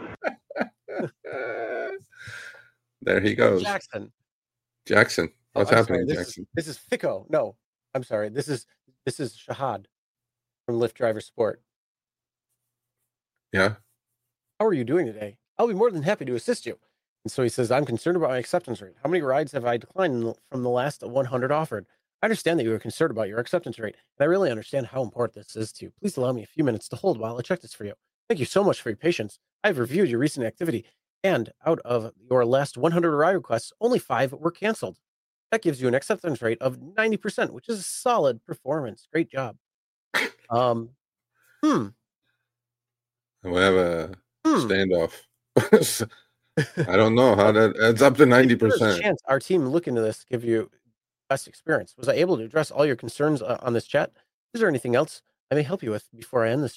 There he goes. Jackson. Jackson. What's oh, happening, sorry. This Jackson? Is, this is Fico. No, I'm sorry. This is this is Shahad from Lyft Driver Support. Yeah. How are you doing today? I'll be more than happy to assist you. And so he says, I'm concerned about my acceptance rate. How many rides have I declined from the last one hundred offered? I understand that you are concerned about your acceptance rate, and I really understand how important this is to you. Please allow me a few minutes to hold while I check this for you. Thank you so much for your patience. I've reviewed your recent activity, and out of your last one hundred ride requests, only five were canceled. That gives you an acceptance rate of ninety percent, which is a solid performance. Great job. Um, hmm. We have a hmm. standoff. I don't know how that adds up to ninety percent. Chance our team look into this, give you best experience. Was I able to address all your concerns uh, on this chat? Is there anything else I may help you with before I end this chat?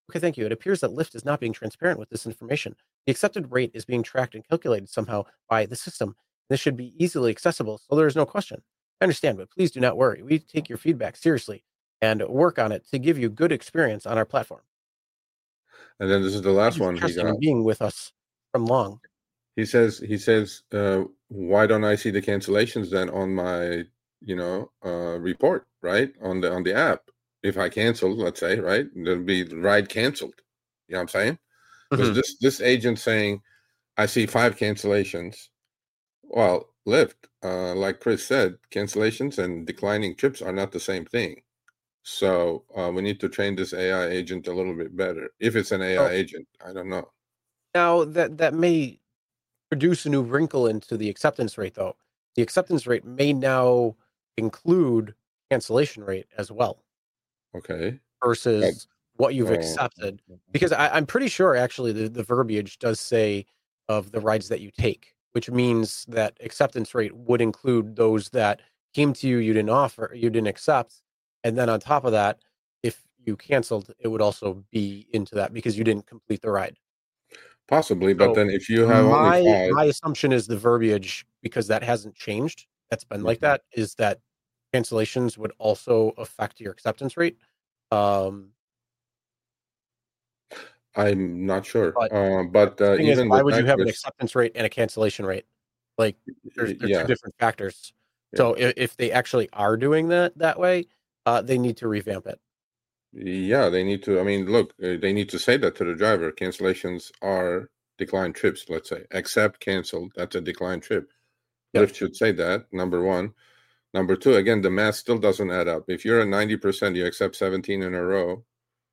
Okay, thank you. It appears that Lyft is not being transparent with this information. The accepted rate is being tracked and calculated somehow by the system. This should be easily accessible, so there is no question. I understand, but please do not worry. We take your feedback seriously and work on it to give you good experience on our platform. And then this is the last one he Interesting got. being with us from long. He says, he says, uh, why don't I see the cancellations then on my, you know, uh, report, right? On the on the app. If I cancel, let's say, right, there'll be ride canceled. You know what I'm saying? Because mm-hmm. this this agent saying, I see five cancellations. Well, Lyft, uh, like Chris said, cancellations and declining trips are not the same thing. So uh, we need to train this A I agent a little bit better. If it's an A I oh. agent, I don't know. Now that that may produce a new wrinkle into the acceptance rate, though. The acceptance rate may now include cancellation rate as well. Okay. Versus that, what you've oh. accepted. Because I, I'm pretty sure, actually, the, the verbiage does say of the rides that you take, which means that acceptance rate would include those that came to you, you didn't offer, you didn't accept. And then on top of that, if you canceled, it would also be into that because you didn't complete the ride. Possibly, but so then if you have my, only five... My assumption is the verbiage, because that hasn't changed, that's been mm-hmm. like that, is that cancellations would also affect your acceptance rate. Um, I'm not sure. But, uh, but uh, even is, why would you have an acceptance rate and a cancellation rate? Like, there's, there's yeah. two different factors. Yeah. So if, if they actually are doing that that way, uh, they need to revamp it. Yeah, they need to. I mean, look, they need to say that to the driver. Cancellations are declined trips, let's say. Accept, cancel, that's a declined trip. Yep. Lyft should say that, number one. Number two, again, the math still doesn't add up. If you're at ninety percent, you accept seventeen in a row.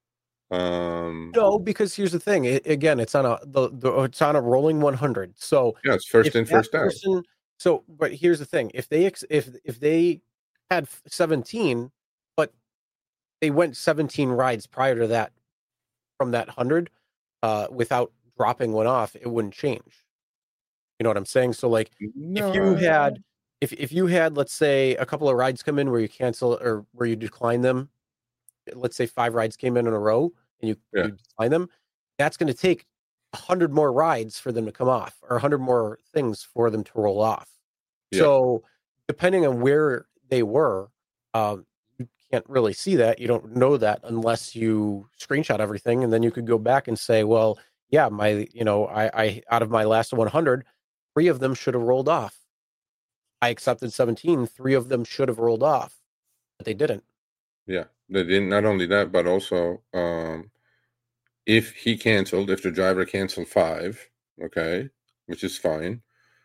Um, no, because here's the thing. It, again, it's on a the, the it's on a rolling one hundred. So yeah, it's first in, first out. So, but here's the thing: if they if if they had seventeen, but they went seventeen rides prior to that from that hundred, uh, without dropping one off, it wouldn't change. You know what I'm saying? So, like, no. if you had if if you had, let's say, a couple of rides come in where you cancel or where you decline them. Let's say five rides came in in a row and you, yeah. you decline them, that's going to take a hundred more rides for them to come off, or a hundred more things for them to roll off. Yeah. So depending on where they were, um, you can't really see that. You don't know that unless you screenshot everything, and then you could go back and say, well, yeah, my, you know, I, I out of my last one hundred, three of them should have rolled off. I accepted seventeen, three of them should have rolled off, but they didn't. Yeah. They didn't. Not only that, but also um, if he canceled, if the driver canceled five, okay, which is fine,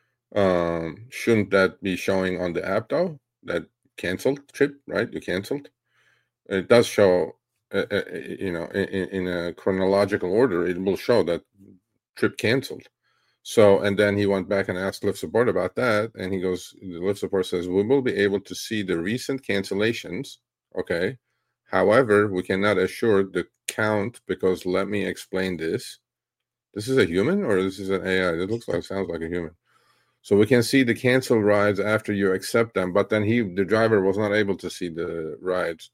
um, shouldn't that be showing on the app though? That canceled trip, right? You canceled. It does show, uh, uh, you know, in, in a chronological order. It will show that trip canceled. So, and then he went back and asked Lyft support about that, and he goes, the Lyft support says we will be able to see the recent cancellations, okay. However, we cannot assure the count because let me explain this. This is a human or this is an A I? It looks like, sounds like a human. So we can see the cancel rides after you accept them, but then he, the driver was not able to see the rides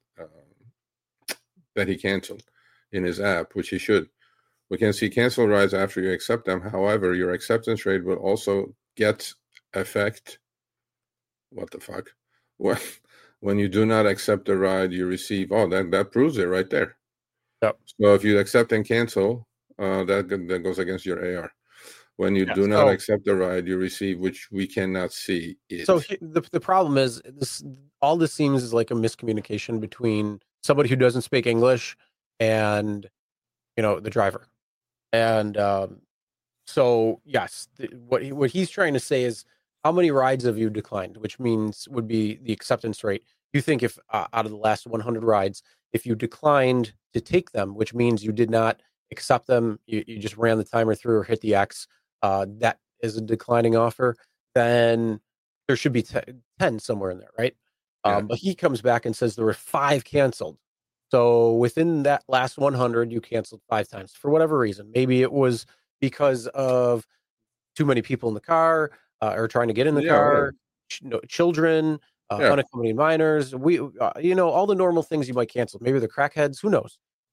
uh, that he canceled in his app, which he should. We can see cancel rides after you accept them. However, your acceptance rate will also get effect. What the fuck? What? When you do not accept the ride, you receive, oh, that, that proves it right there. Yep. So if you accept and cancel, uh, that, that goes against your A R. When you yeah, do not so, accept the ride, you receive, which we cannot see. It. So he, the, the problem is, this all this seems is like a miscommunication between somebody who doesn't speak English and, you know, the driver. And um, so, yes, the, what he, what he's trying to say is, how many rides have you declined? Which means would be the acceptance rate. You think if uh, out of the last one hundred rides, if you declined to take them, which means you did not accept them, you, you just ran the timer through or hit the X, uh, that is a declining offer, then there should be t- ten somewhere in there, right? Yeah. Um, but he comes back and says there were five canceled. So within that last one hundred, you canceled five times for whatever reason. Maybe it was because of too many people in the car, Uh, or trying to get in the yeah, car, right. ch- no, children, uh, yeah. unaccompanied minors. We, uh, you know, all the normal things you might cancel. Maybe they're crackheads. Who knows?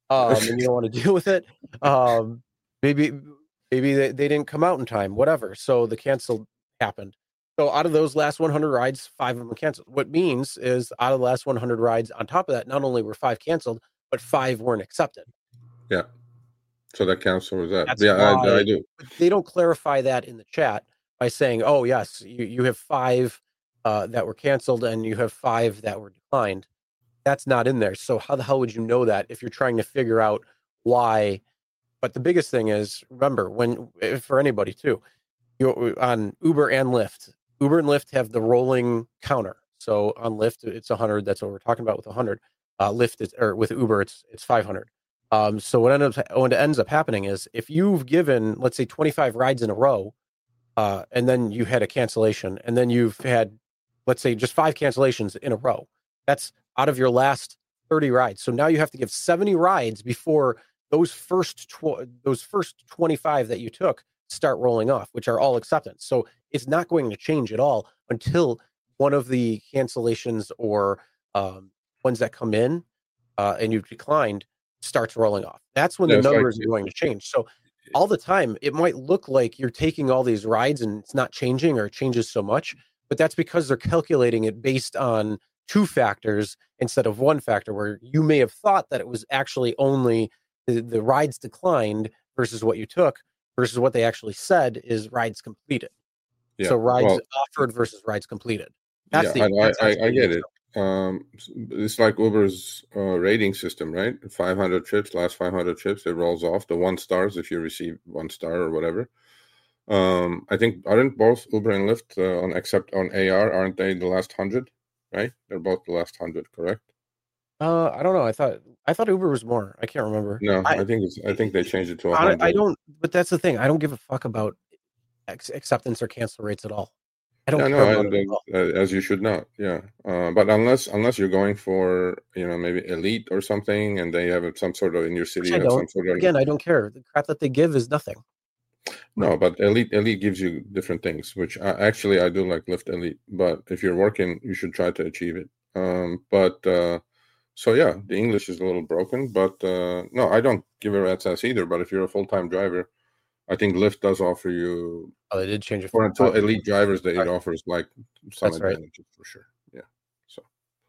um, and you don't want to deal with it. Um, maybe maybe they, they didn't come out in time, whatever. So the cancel happened. So out of those last one hundred rides, five of them canceled. What means is out of the last one hundred rides, on top of that, not only were five canceled, but five weren't accepted. Yeah. So that counts towards that. That's yeah, why, I, I do. But they don't clarify that in the chat by saying, oh, yes, you, you have five uh, that were canceled and you have five that were declined. That's not in there. So how the hell would you know that if you're trying to figure out why? But the biggest thing is, remember, when for anybody too, you on Uber and Lyft, Uber and Lyft have the rolling counter. So on Lyft, it's one hundred. That's what we're talking about with one hundred. Uh, Lyft is, or with Uber, it's it's five hundred. Um, so what ends up what ends up happening is if you've given, let's say, twenty-five rides in a row, uh, and then you had a cancellation, and then you've had, let's say, just five cancellations in a row. That's out of your last thirty rides. So now you have to give seventy rides before those first tw- those first twenty-five that you took start rolling off, which are all acceptance. So it's not going to change at all until one of the cancellations or um, ones that come in uh, and you've declined starts rolling off. That's when Yeah, the it's like- numbers are going to change. So all the time, it might look like you're taking all these rides and it's not changing or it changes so much, but that's because they're calculating it based on two factors instead of one factor, where you may have thought that it was actually only the, the rides declined versus what you took versus what they actually said is rides completed. Yeah. So rides well, offered versus rides completed. That's yeah, the, I, that's I, I actually get the it. Um, it's like Uber's uh, rating system, right? five hundred trips, last five hundred trips, it rolls off. The one stars if you receive one star or whatever. Um, I think aren't both Uber and Lyft uh, on except on A R, aren't they the last hundred? Right? They're both the last hundred, correct? Uh, I don't know. I thought I thought Uber was more. I can't remember. No, I, I, think it's. I think they changed it to a I, hundred. I don't. But that's the thing. I don't give a fuck about ex- acceptance or cancel rates at all. I don't Yeah, care no, about and, it at all. uh, as you should not. Yeah, uh, but unless unless you're going for you know maybe elite or something, and they have some sort of in your city, Which I have some don't. sort of Again, I don't care. The crap that they give is nothing. no, but elite elite gives you different things, which I, actually I do like Lyft Elite. But if you're working, you should try to achieve it. Um, but uh, so yeah, the English is a little broken, but uh, no, I don't give a rat's ass either. But if you're a full time driver, I think Lyft does offer you. Oh, they did change it For for until elite drivers, that it Right. offers like some That's right. advantages for sure. Yeah. So,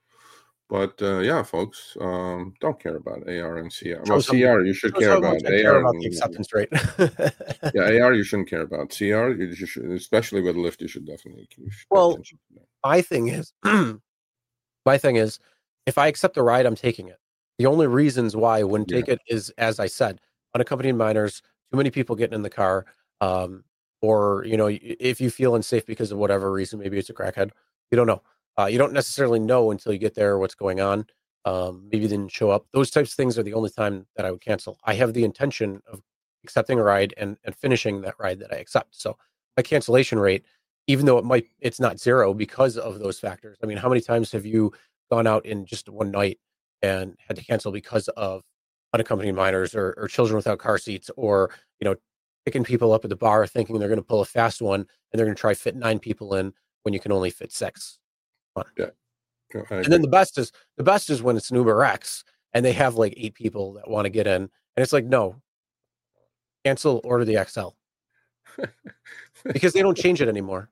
but uh, yeah, folks, um, don't care about A R and C R. Well, Shows how C much- R you should shows care how about. much I A care R, about the acceptance rate. yeah, A R you shouldn't care about. C R, you should, especially with Lyft, you should definitely. You should pay Well, attention to that. My thing is, my thing is, if I accept a ride, I'm taking it. The only reasons why I wouldn't take it is, as I said, unaccompanied minors, too many people getting in the car, um, or you know, if you feel unsafe because of whatever reason, maybe it's a crackhead. You don't know. Uh, you don't necessarily know until you get there what's going on. Um, maybe they didn't show up. Those types of things are the only time that I would cancel. I have the intention of accepting a ride and, and finishing that ride that I accept. So my cancellation rate, even though it might, it's not zero because of those factors. I mean, how many times have you gone out in just one night and had to cancel because of unaccompanied minors or, or children without car seats, or, you know, picking people up at the bar thinking they're going to pull a fast one and they're going to try fit nine people in when you can only fit six. Yeah, I And agree. then the best is the best is when it's an Uber X and they have like eight people that want to get in, and it's like, no, cancel, order the X L, because they don't change it anymore.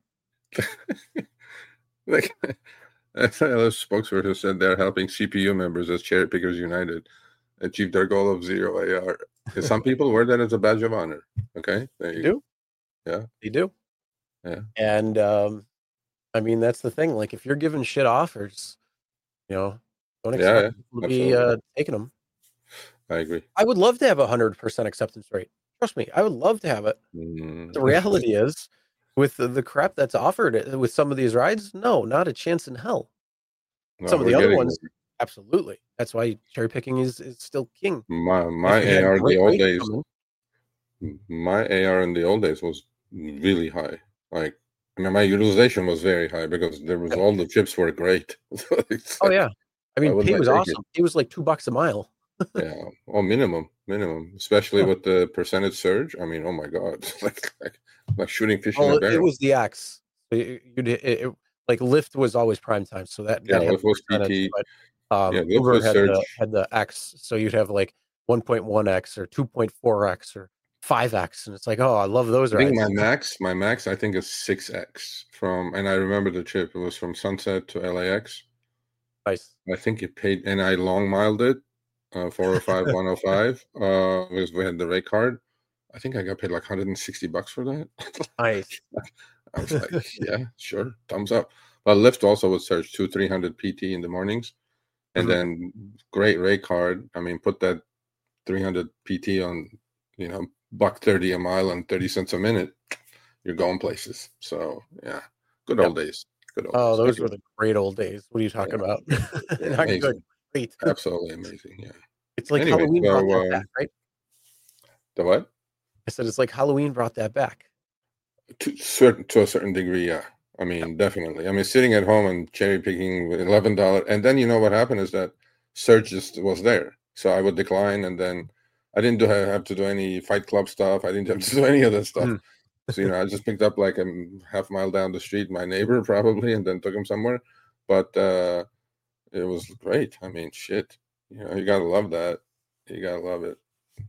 Like, another spokesperson said they're helping C P U members as Cherry Pickers United achieve their goal of zero A R. And some people wear that as a badge of honor. Okay, there They you do. Yeah. They do. Yeah. And um, I mean, that's the thing. Like, if you're giving shit offers, you know, don't Yeah, expect yeah, people to be absolutely. uh, taking them. I agree. I would love to have a hundred percent acceptance rate. Trust me, I would love to have it. Mm. The reality is, with the, the crap that's offered with some of these rides, no, not a chance in hell. No, Some of we're the other getting ones, absolutely. That's why cherry picking is, is still king. my my If you had A R in the great old rates days. coming- My A R in the old days was really high. Like, I mean, my utilization was very high because there was all the chips were great. It's Oh like, yeah, I mean, wouldn't pay I was take it? awesome. It was like two bucks a mile. yeah, well, minimum, minimum, especially Yeah. with the percentage surge. I mean, oh my god, like like, like shooting fish Well, in a it, it barrel. was the X. It, you'd, it, it, like Lyft was always prime time, so that Yeah, that had Lyft was percentage, P T. but um, Yeah, Lyft Uber was had surge. the had the X, so you'd have like one point one x or two point four x or five x, and it's like, oh, I love those I think rides. my max, my max, I think is six x from, and I remember the trip. It was from Sunset to L A X. Nice. I think it paid, and I long miled it, uh, four oh five, one oh five, uh, because we had the rate card. I think I got paid like one hundred sixty bucks for that. Nice. I was like, yeah, sure, thumbs up. But Lyft also would charge two, three hundred P T in the mornings, and Mhm. then great rate card. I mean, put that three hundred P T on, you know, buck thirty a mile and thirty cents a minute. You're going places. So yeah, good Yep. old days. Good old Oh, days. those were the great old days. What are you talking Yeah. about? Yeah, Not good. amazing. Great. Absolutely amazing. Yeah. It's like Anyway, Halloween so, brought that um, back, right? The what? I said it's like Halloween brought that back. To certain to a certain degree, yeah. I mean, definitely. I mean, sitting at home and cherry picking with eleven dollars, and then you know what happened is that Surge just was there, so I would decline, and then I didn't do have to do any Fight Club stuff. I didn't have to do any of that stuff. Mhm. So you know, I just picked up like a half mile down the street my neighbor probably, and then took him somewhere. But uh, it was great. I mean, shit. You know, you gotta love that. You gotta love it.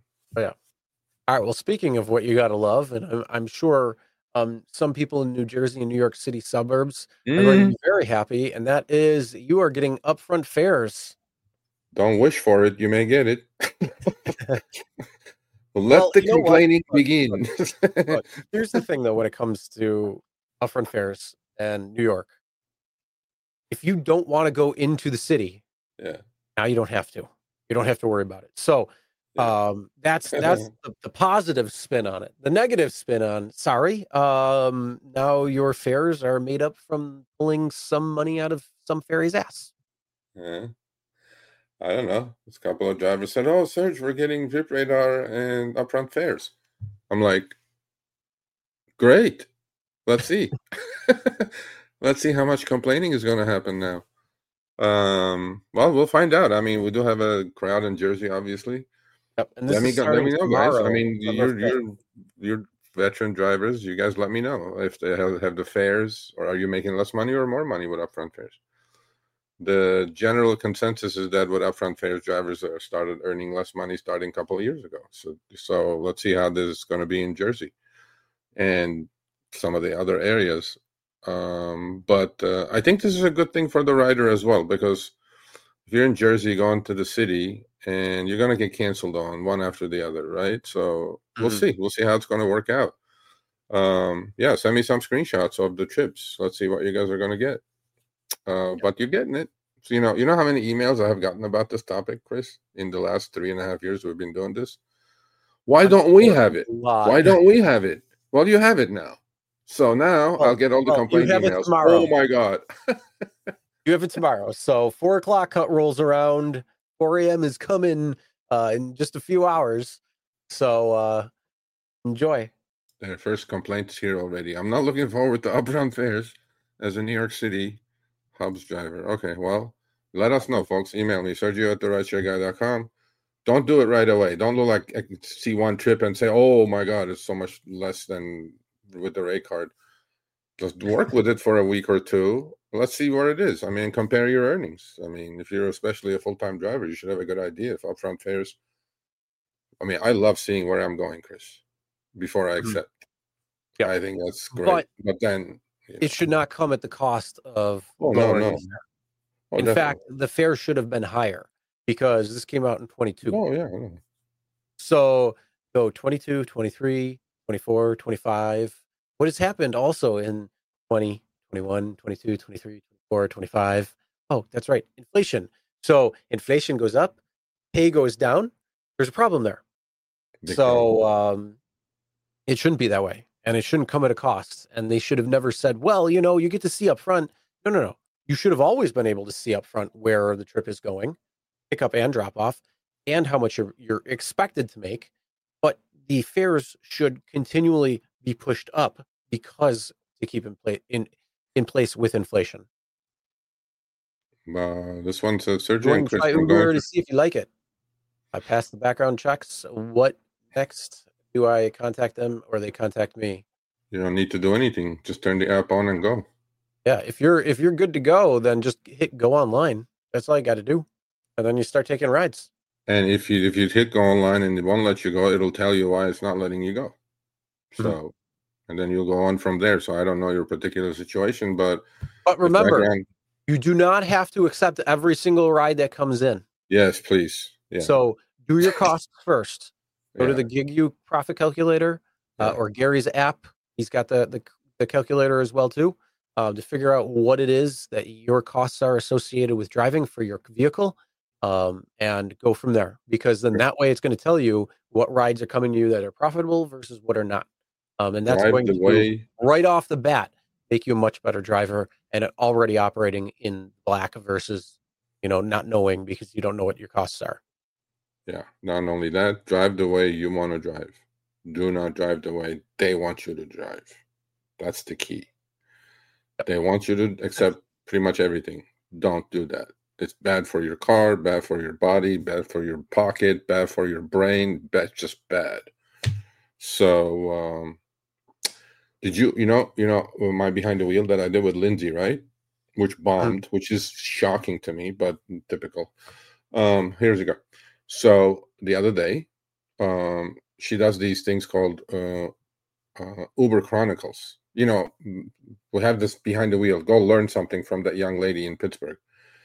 All right. Well, speaking of what you got to love, and I'm, I'm sure um, some people in New Jersey and New York City suburbs are going to be very happy, and that is you are getting upfront fares. Don't wish for it. You may get it. Let Well, the you know what? complaining Look, begin. Look, here's the thing, though, when it comes to upfront fares and New York. If you don't want to go into the city, Yeah. now you don't have to. You don't have to worry about it. So Yeah. um, that's that's the, the positive spin on it. The negative spin on, sorry, um, now your fares are made up from pulling some money out of some ferry's ass. Yeah. I don't know. A couple of drivers said, "Oh, Serge, we're getting Drip Radar and upfront fares." I'm like, "Great. Let's see. Let's see how much complaining is going to happen now." Um, well, we'll find out. I mean, we do have a crowd in Jersey, obviously. Yep. And this Let me is go, let starting me know, guys. I tomorrow. mean, November you're fifth. you're you're veteran drivers. You guys, let me know if they have, have the fares, or are you making less money or more money with upfront fares? The general consensus is that with upfront fares, drivers are started earning less money starting a couple of years ago. So, so let's see how this is going to be in Jersey and some of the other areas. Um, but uh, I think this is a good thing for the rider as well, because if you're in Jersey going to the city, and you're going to get canceled on one after the other, right? So we'll Mhm. see. We'll see how it's going to work out. Um, yeah, send me some screenshots of the trips. Let's see what you guys are going to get. Uh, but you're getting it. So, you know, you know how many emails I have gotten about this topic, Chris, in the last three and a half years we've been doing this? Why don't we have it? A lot. Why don't we have it? Well, you have it now. So now Well, I'll get all the well, you complaint have it emails. tomorrow. Oh my God. You have it tomorrow. So four o'clock cut rolls around. four a.m. is coming uh, in just a few hours. So uh, enjoy. Their first complaint is here already. I'm not looking forward to upfront fares as a New York City Hubs driver. Okay, well, let us know, folks. Email me, Sergio at the rideshare guy dot com. Don't do it right away. Don't look like I see one trip and say, oh my God, it's so much less than with the rate card. Just work with it for a week or two. Let's see where it is. I mean, compare your earnings. I mean, if you're especially a full-time driver, you should have a good idea if upfront fares. I mean, I love seeing where I'm going, Chris, before I accept. Yeah. I think that's great. But, but then you know. it should not come at the cost of Oh, no, lowering no. the fare. Oh, In definitely. fact, the fare should have been higher because this came out in twenty-two. Oh, yeah. yeah. So go twenty-two, twenty-three, twenty-four, twenty-five. What has happened also in twenty, twenty-one, twenty-two, twenty-three, twenty-four, twenty-five? Oh, that's right. Inflation. So inflation goes up, pay goes down. There's a problem there. Big so um, it shouldn't be that way. And it shouldn't come at a cost. And they should have never said, well, you know, you get to see up front. No, no, no. You should have always been able to see up front where the trip is going, pick up and drop off, and how much you're, you're expected to make. But the fares should continually be pushed up because to keep in place in, in place with inflation. Uh, this one says Sergio Going and to Chris. try I'm Uber going to to, see if you like it. I passed the background checks. What next? Do I contact them or they contact me? you don't need to do anything. Just turn the app on and go. Yeah, if you're if you're good to go, then just hit go online. That's all you got to do, and then you start taking rides. And if you if you hit go online and it won't let you go, it'll tell you why it's not letting you go. So, mm-hmm. and then you'll go on from there. So I don't know your particular situation, but but remember, background... you do not have to accept every single ride that comes in. Yes, please. Yeah. So do your costs first. Go yeah. to the GigU profit calculator uh, yeah. or Gary's app. He's got the the, the calculator as well too, uh, to figure out what it is that your costs are associated with driving for your vehicle, um, and go from there. Because then that way it's going to tell you what rides are coming to you that are profitable versus what are not. Um, and that's Drive going the to way... right off the bat make you a much better driver and already operating in black versus, you know, not knowing because you don't know what your costs are. Yeah. Not only that, drive the way you want to drive. Do not drive the way they want you to drive. That's the key. Yep. They want you to accept pretty much everything. Don't do that. It's bad for your car, bad for your body, bad for your pocket, bad for your brain, bad, just bad. So, um, did you, you know, you know, my behind the wheel that I did with Lindsay, right? Which bombed, mm-hmm. which is shocking to me, but typical. Um, here's a go. So the other day, um, she does these things called uh, uh, Uber Chronicles. You know, we have this behind the wheel. Go learn something from that young lady in Pittsburgh.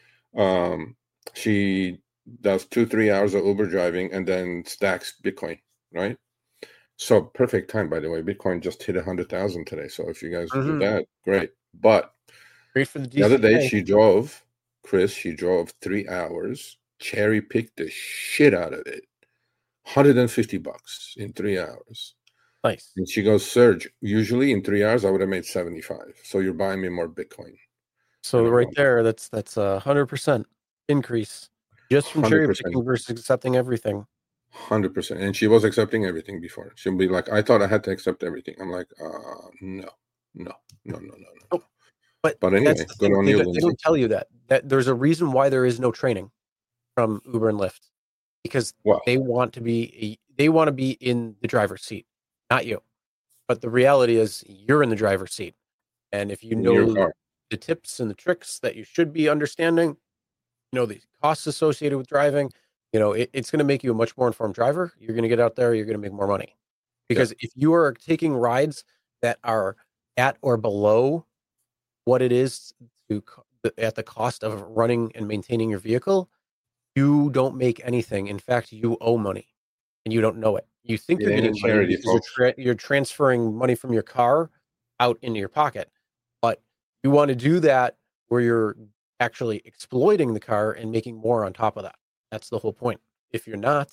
Um, she does two, three hours of Uber driving and then stacks Bitcoin, right? So perfect time, by the way. Bitcoin just hit a hundred thousand today. So if you guys mm-hmm. do that, great. But great for the, the other day she drove, Chris, she drove three hours, cherry picked the shit out of it. one hundred fifty bucks in three hours. Nice. And she goes, Serge, usually in three hours I would have made seventy-five. So you're buying me more Bitcoin. So right there, that's that's a hundred percent increase just from cherry picking versus accepting everything. one hundred percent. And she was accepting everything before. She'll be like, I thought I had to accept everything. I'm like, uh, no, no, no, no, no, no. Oh, but, but anyway, the good on they, you, don't, they don't tell you that. That there's a reason why there is no training from Uber and Lyft. Because wow. they want to be they want to be in the driver's seat, not you. But the reality is you're in the driver's seat. And if you know the tips and the tricks that you should be understanding, you know, the costs associated with driving, you know, it, it's going to make you a much more informed driver. You're going to get out there, you're going to make more money. Because yeah. if you are taking rides that are at or below what it is to at the cost of running and maintaining your vehicle, you don't make anything. In fact, you owe money and you don't know it. You think it you're getting charity because you're, tra- you're transferring money from your car out into your pocket. But you want to do that where you're actually exploiting the car and making more on top of that. That's the whole point. If you're not,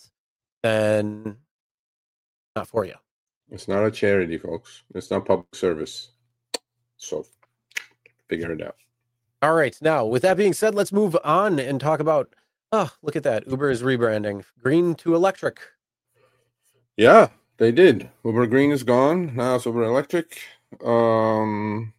then not for you. It's not a charity, folks. It's not public service. So figure it out. All right. Now, with that being said, let's move on and talk about, oh, look at that. Uber is rebranding green to electric. Yeah, they did. Uber Green is gone. Now it's Uber Electric. Um,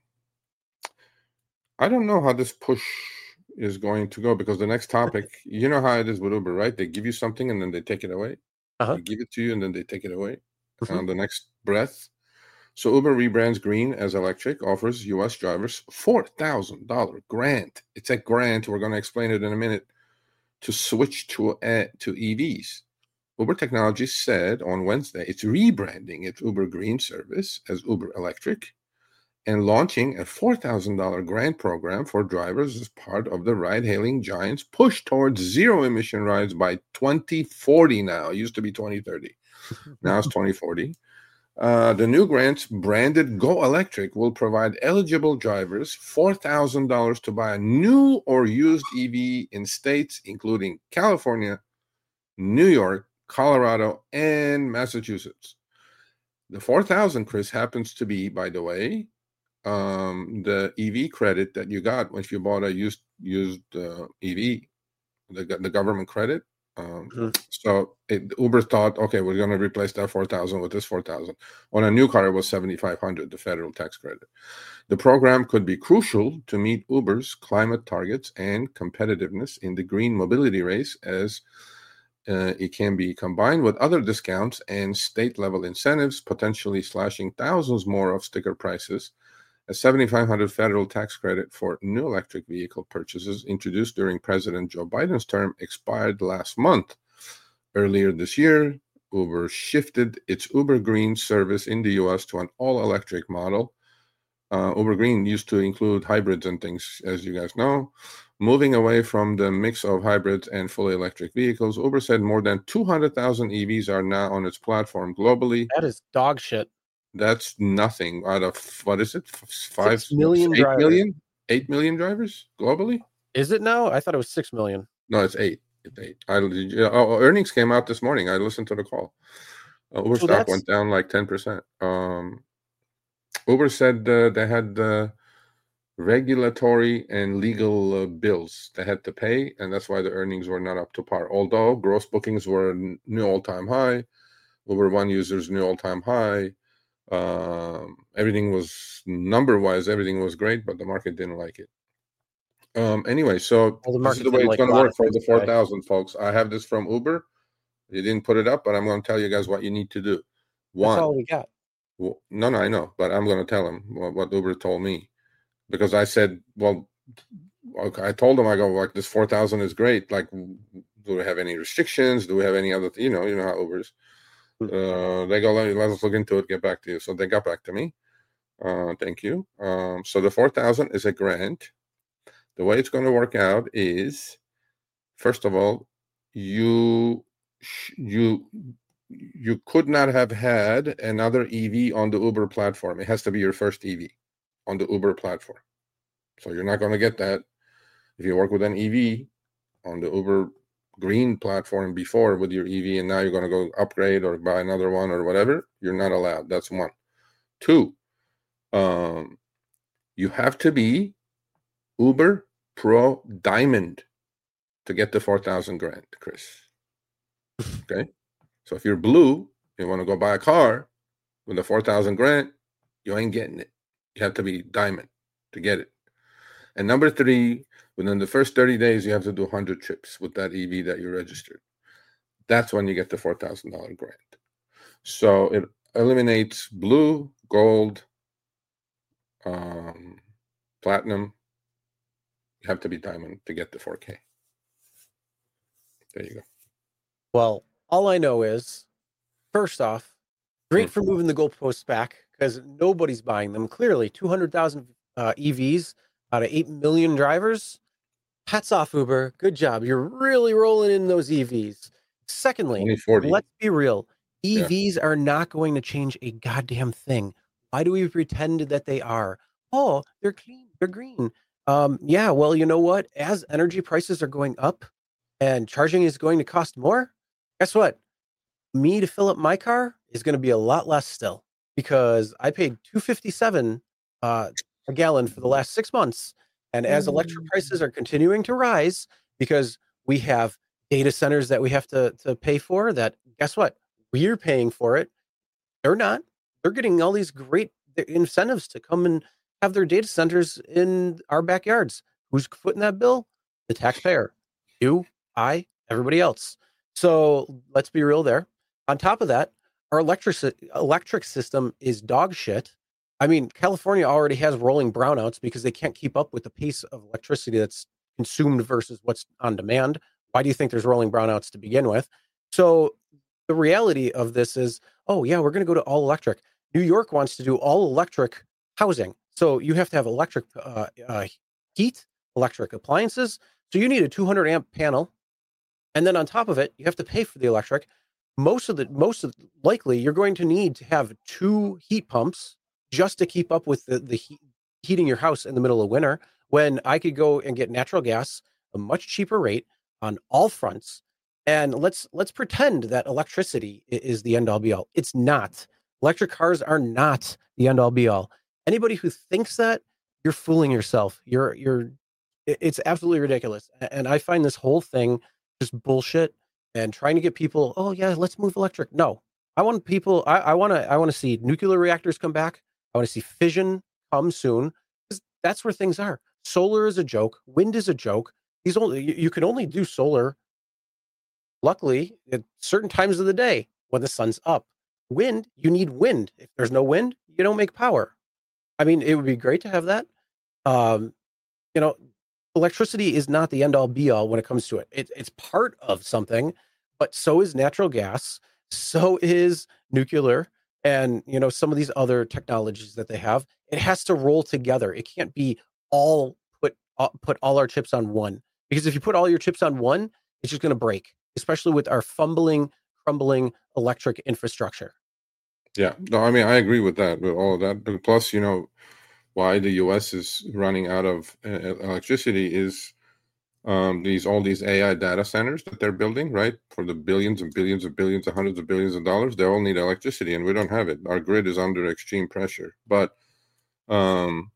I don't know how this push is going to go because the next topic, you know how it is with Uber, right? They give you something and then they take it away. Uh-huh. They give it to you and then they take it away mm-hmm. on the next breath. So Uber rebrands green as electric, offers U S drivers four thousand dollars grant. It's a grant. We're going to explain it in a minute to switch to, uh, to E Vs. Uber Technologies said on Wednesday it's rebranding its Uber Green service as Uber Electric and launching a four thousand dollars grant program for drivers as part of the ride-hailing giant's push towards zero-emission rides by twenty forty now. It used to be twenty thirty. Now it's twenty forty. Uh, the new grants, branded Go Electric, will provide eligible drivers four thousand dollars to buy a new or used E V in states including California, New York, Colorado, and Massachusetts. The four thousand, Chris, happens to be, by the way, um, the E V credit that you got if you bought a used used uh, E V, the the government credit. Um, mm-hmm. So it, Uber thought, okay, we're going to replace that four thousand with this four thousand. On a new car, it was seventy-five hundred, the federal tax credit. The program could be crucial to meet Uber's climate targets and competitiveness in the green mobility race, as Uh, it can be combined with other discounts and state-level incentives, potentially slashing thousands more of sticker prices. A seventy-five hundred dollars federal tax credit for new electric vehicle purchases introduced during President Joe Biden's term expired last month. Earlier this year, Uber shifted its Uber Green service in the U S to an all-electric model. Uh, Uber Green used to include hybrids and things, as you guys know. Moving away from the mix of hybrids and fully electric vehicles, Uber said more than two hundred thousand E Vs are now on its platform globally. That is dog shit. That's nothing out of, what is it, five Six million eight drivers. million? Eight million drivers globally? Is it now? I thought it was six million. No, it's eight. It's eight. I, oh, earnings came out this morning. I listened to the call. Uh, Uber So stock that's- went down like ten percent. Um, Uber said uh, they had uh, regulatory and legal uh, bills they had to pay, and that's why the earnings were not up to par. Although gross bookings were a new all-time high, Uber One users new all-time high. Um, everything was number-wise, everything was great, but the market didn't like it. Um, anyway, so Well, the this is market the way didn't it's like going a to lot work of for things the today. four thousand, folks. I have this from Uber. You didn't put it up, but I'm going to tell you guys what you need to do. That's One, all we got. well, no, no, I know, but I'm going to tell him what, what Uber told me, because I said, well, okay, I told him, I go, like, this four thousand is great. Like, do we have any restrictions? Do we have any other, you know, you know how Uber's. Uh, they go, let, let's look into it, get back to you. So they got back to me. Uh, thank you. Um, so the four thousand is a grant. The way it's going to work out is, first of all, you you you could not have had another E V on the Uber platform. It has to be your first E V on the Uber platform. So you're not going to get that if you work with an E V on the Uber Green platform before with your E V, and now you're going to go upgrade or buy another one or whatever. You're not allowed. That's one. Two, um, you have to be Uber Pro Diamond to get the four thousand grant, Chris. Okay? So if you're blue, you want to go buy a car with a four thousand grant, you ain't getting it. You have to be diamond to get it. And number three, within the first thirty days, you have to do one hundred trips with that E V that you registered. That's when you get the four thousand dollars grant. So it eliminates blue, gold, um, platinum. You have to be diamond to get the four K. There you go. Well, all I know is, first off, great for moving the goalposts back because nobody's buying them. Clearly, two hundred thousand uh, E Vs out of eight million drivers. Hats off, Uber. Good job. You're really rolling in those E Vs. Secondly, twenty forty. let's be real. E Vs Yeah. are not going to change a goddamn thing. Why do we pretend that they are? Oh, they're clean. They're green. Um, yeah, well, you know what? As energy prices are going up and charging is going to cost more, guess what? Me to fill up my car is going to be a lot less still because I paid two fifty-seven uh, a gallon for the last six months. And as electric prices are continuing to rise, because we have data centers that we have to, to pay for, that guess what? We're paying for it. They're not. They're getting all these great incentives to come and have their data centers in our backyards. Who's footing that bill? The taxpayer. You, I, everybody else. So let's be real there. On top of that, our electric electric system is dog shit. I mean, California already has rolling brownouts because they can't keep up with the pace of electricity that's consumed versus what's on demand. Why do you think there's rolling brownouts to begin with? So the reality of this is, oh yeah, we're going to go to all electric. New York wants to do all electric housing. So you have to have electric uh, uh, heat, electric appliances. So you need a two hundred amp panel. And then on top of it, you have to pay for the electric. Most of the, most of likely you're going to need to have two heat pumps just to keep up with the, the heat, heating your house in the middle of winter, when I could go and get natural gas a much cheaper rate on all fronts. And let's let's pretend that electricity is the end all be all. It's not. Electric cars are not the end all be all. Anybody who thinks that, you're fooling yourself. You're you're it's absolutely ridiculous. And I find this whole thing just bullshit and trying to get people, oh yeah, let's move electric. No. I want people I, I wanna I want to see nuclear reactors come back. I want to see fission come soon, because that's where things are. Solar is a joke. Wind is a joke. These only you, you can only do solar, luckily, at certain times of the day when the sun's up. Wind, you need wind. If there's no wind, you don't make power. I mean, it would be great to have that. Um, you know, electricity is not the end all be all when it comes to it. it. It's part of something, but so is natural gas, so is nuclear, and you know some of these other technologies that they have. It has to roll together. It can't be all put uh, put all our chips on one, because if you put all your chips on one, it's just going to break, especially with our fumbling, crumbling electric infrastructure. Yeah, no, I mean, I agree with that, with all of that. Plus, you know, why the U S is running out of uh, electricity is um, these all these A I data centers that they're building, right? For the billions and billions and billions and hundreds of billions of dollars, they all need electricity, and we don't have it. Our grid is under extreme pressure. But um,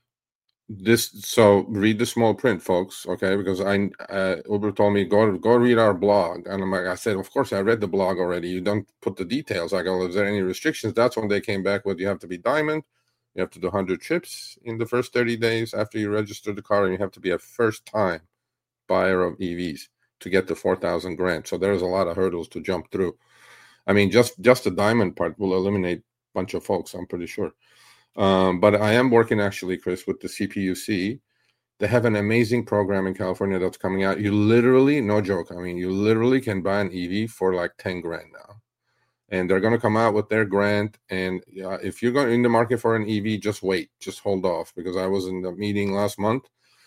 this, so read the small print, folks, okay? Because I uh, Uber told me go go read our blog, and I'm like, I said, of course, I read the blog already. You don't put the details. I go, is there any restrictions? That's when they came back with you have to be diamond. You have to do one hundred trips in the first thirty days after you register the car, and you have to be a first-time buyer of E Vs to get the four thousand grant. So there's a lot of hurdles to jump through. I mean, just just the diamond part will eliminate a bunch of folks, I'm pretty sure. Um, but I am working actually, Chris, with the C P U C. They have an amazing program in California that's coming out. You literally, no joke, I mean, you literally can buy an E V for like ten grand now. And they're going to come out with their grant. And uh, if you're going in the market for an E V, just wait, just hold off. Because I was in the meeting last month,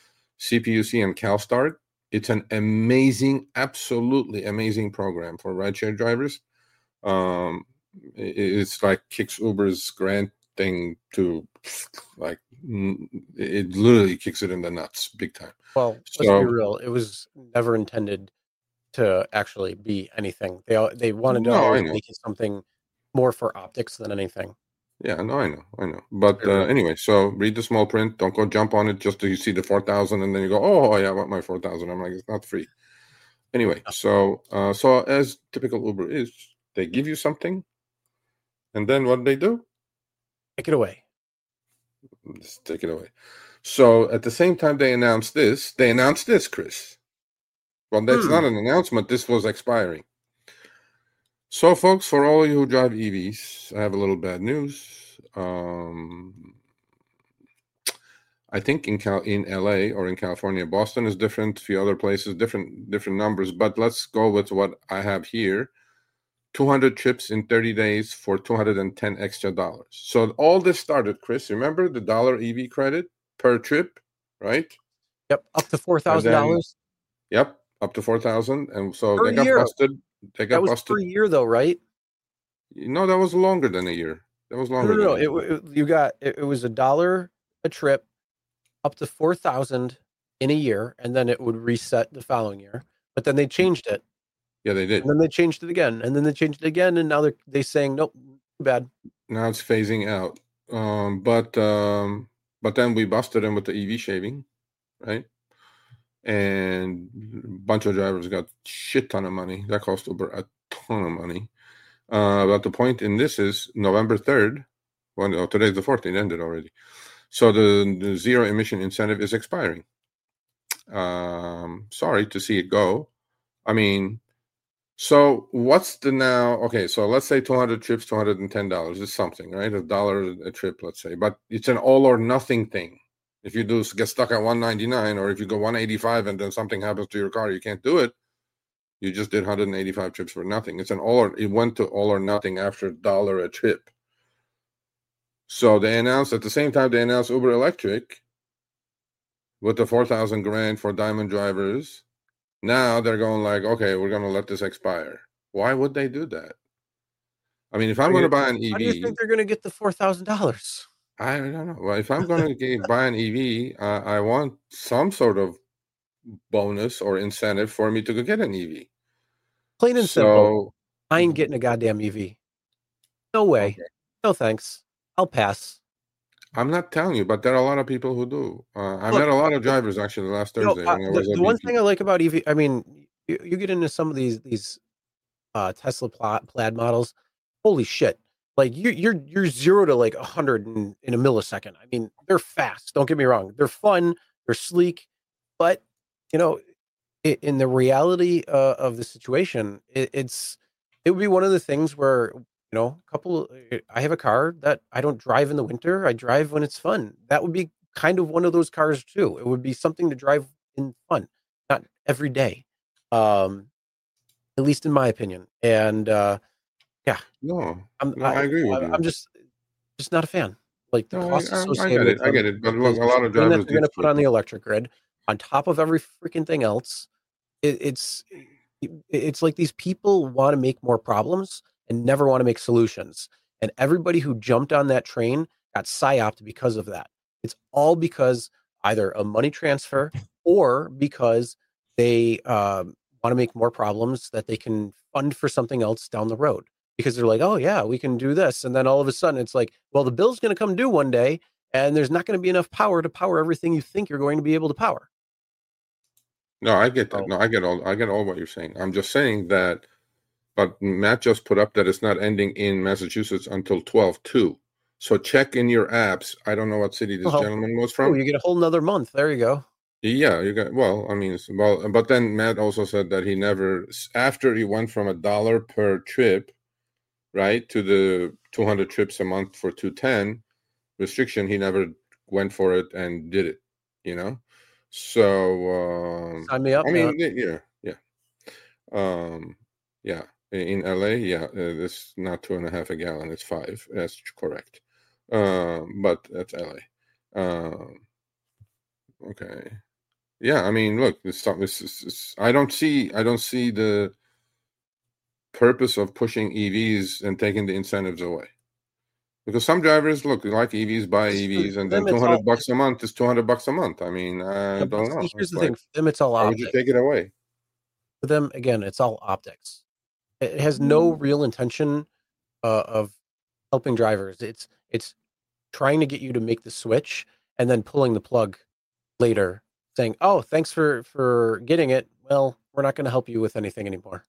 C P U C and CalStart. It's an amazing, absolutely amazing program for rideshare drivers. Um, it, it's like kicks Uber's grant thing to like, it literally kicks it in the nuts big time. Well, let's so, be real. It was never intended to actually be anything. They they wanted to no, always make it something more for optics than anything. Yeah, no, I know, I know. But uh, anyway, so read the small print. Don't go jump on it just to you see the four thousand and then you go, oh, yeah, I want my four thousand. I'm like, it's not free. Anyway, so uh, so as typical Uber is, they give you something, and then what do they do? Take it away. Just take it away. So at the same time they announced this, they announced this, Chris. Well, that's hmm. not an announcement. This was expiring. So, folks, for all of you who drive E Vs, I have a little bad news. Um, I think in Cal- in L A or in California, Boston is different. A few other places, different different numbers. But let's go with what I have here: two hundred trips in thirty days for two hundred ten extra dollars. So all this started, Chris. Remember the dollar E V credit per trip, right? Yep, up to four thousand dollars. Yep, up to four thousand, and so per they got year. busted. They got that was busted per year, though, right? No, that was longer than a year. That was longer. No, no, than no. It, it, you got it, it was a dollar a trip, up to four thousand in a year, and then it would reset the following year. But then they changed it. Yeah, they did. And then they changed it again, and then they changed it again, and now they're they saying nope, too bad. Now it's phasing out. Um, but um, but then we busted them with the E V shaving, right? And a bunch of drivers got shit ton of money. That cost Uber a ton of money. Uh, but the point in this is November third. Well, no, today's the fourth. It ended already. So the, the zero emission incentive is expiring. Um, sorry to see it go. I mean, so what's the now? Okay, so let's say two hundred trips, two hundred ten dollars is something, right? A dollar a trip, let's say. But it's an all or nothing thing. If you do get stuck at one ninety-nine, or if you go one eighty-five and then something happens to your car, you can't do it. You just did one hundred eighty-five trips for nothing. It's an all or it went to all or nothing after a dollar a trip. So they announced at the same time they announced Uber Electric with the four thousand grand for diamond drivers. Now they're going like, okay, we're going to let this expire. Why would they do that? I mean, if I'm going to buy an E V, how do you think they're going to get the four thousand dollars? I don't know. Well, if I'm going to buy an E V, uh, I want some sort of bonus or incentive for me to go get an E V. Plain and so, simple. I ain't getting a goddamn E V. No way. Okay. No thanks. I'll pass. I'm not telling you, but there are a lot of people who do. Uh, I Look, met a lot of drivers actually last Thursday. You know, uh, when I was the the one thing I like about E V, I mean, you, you get into some of these these uh, Tesla pl- plaid models. Holy shit! Like you, you're you're zero to like a hundred in, in a millisecond. I mean, they're fast. Don't get me wrong. They're fun. They're sleek. But you know, it, in the reality uh, of the situation, it, it's it would be one of the things where. You know, a couple, I have a car that I don't drive in the winter. I drive when it's fun. That would be kind of one of those cars too. It would be something to drive in fun, not every day. Um, at least in my opinion. And uh, yeah, No, I'm no, I I, agree with I- I'm you. just just not a fan. Like the No, I, cost I, I associated get it. with I them, get it. the, But look, the a lot of strain that drivers they're did going to put switch. on the electric grid on top of every freaking thing else, it, it's it- it's like these people want to make more problems and never want to make solutions. And everybody who jumped on that train got psyoped because of that. It's all because either a money transfer or because they um, want to make more problems that they can fund for something else down the road. Because they're like, oh yeah, we can do this, and then all of a sudden it's like, well, the bill's going to come due one day, and there's not going to be enough power to power everything you think you're going to be able to power. No, I get that. So, No, I get all. I get all what you're saying. I'm just saying that. But Matt just put up that it's not ending in Massachusetts until twelve two. So check in your apps. I don't know what city this well, gentleman was oh, from. you get a whole nother month. There you go. Yeah, you got. Well, I mean, it's- well, but then Matt also said that he never, after he went from a dollar per trip, right, to the two hundred trips a month for two ten restriction, he never went for it and did it. You know, so um, Sign me up, I man. mean, yeah, yeah, um, yeah. In L A, yeah, uh, it's not two and a half a gallon; it's five. That's correct. Um, but that's L A. Um, okay. Yeah, I mean, look, this stuff. This is. I don't see. I don't see the purpose of pushing E Vs and taking the incentives away. Because some drivers look like E Vs, buy Because E for, Vs, for and then them, two it's all. hundred bucks a month is two hundred bucks a month. I mean, I Yeah, but don't know. see, here's It's the like, thing. For them, it's all why would you optics. take it away? For them, again, it's all optics. It has no real intention uh, of helping drivers. It's it's trying to get you to make the switch and then pulling the plug later, saying, "Oh, thanks for for getting it. Well, we're not going to help you with anything anymore."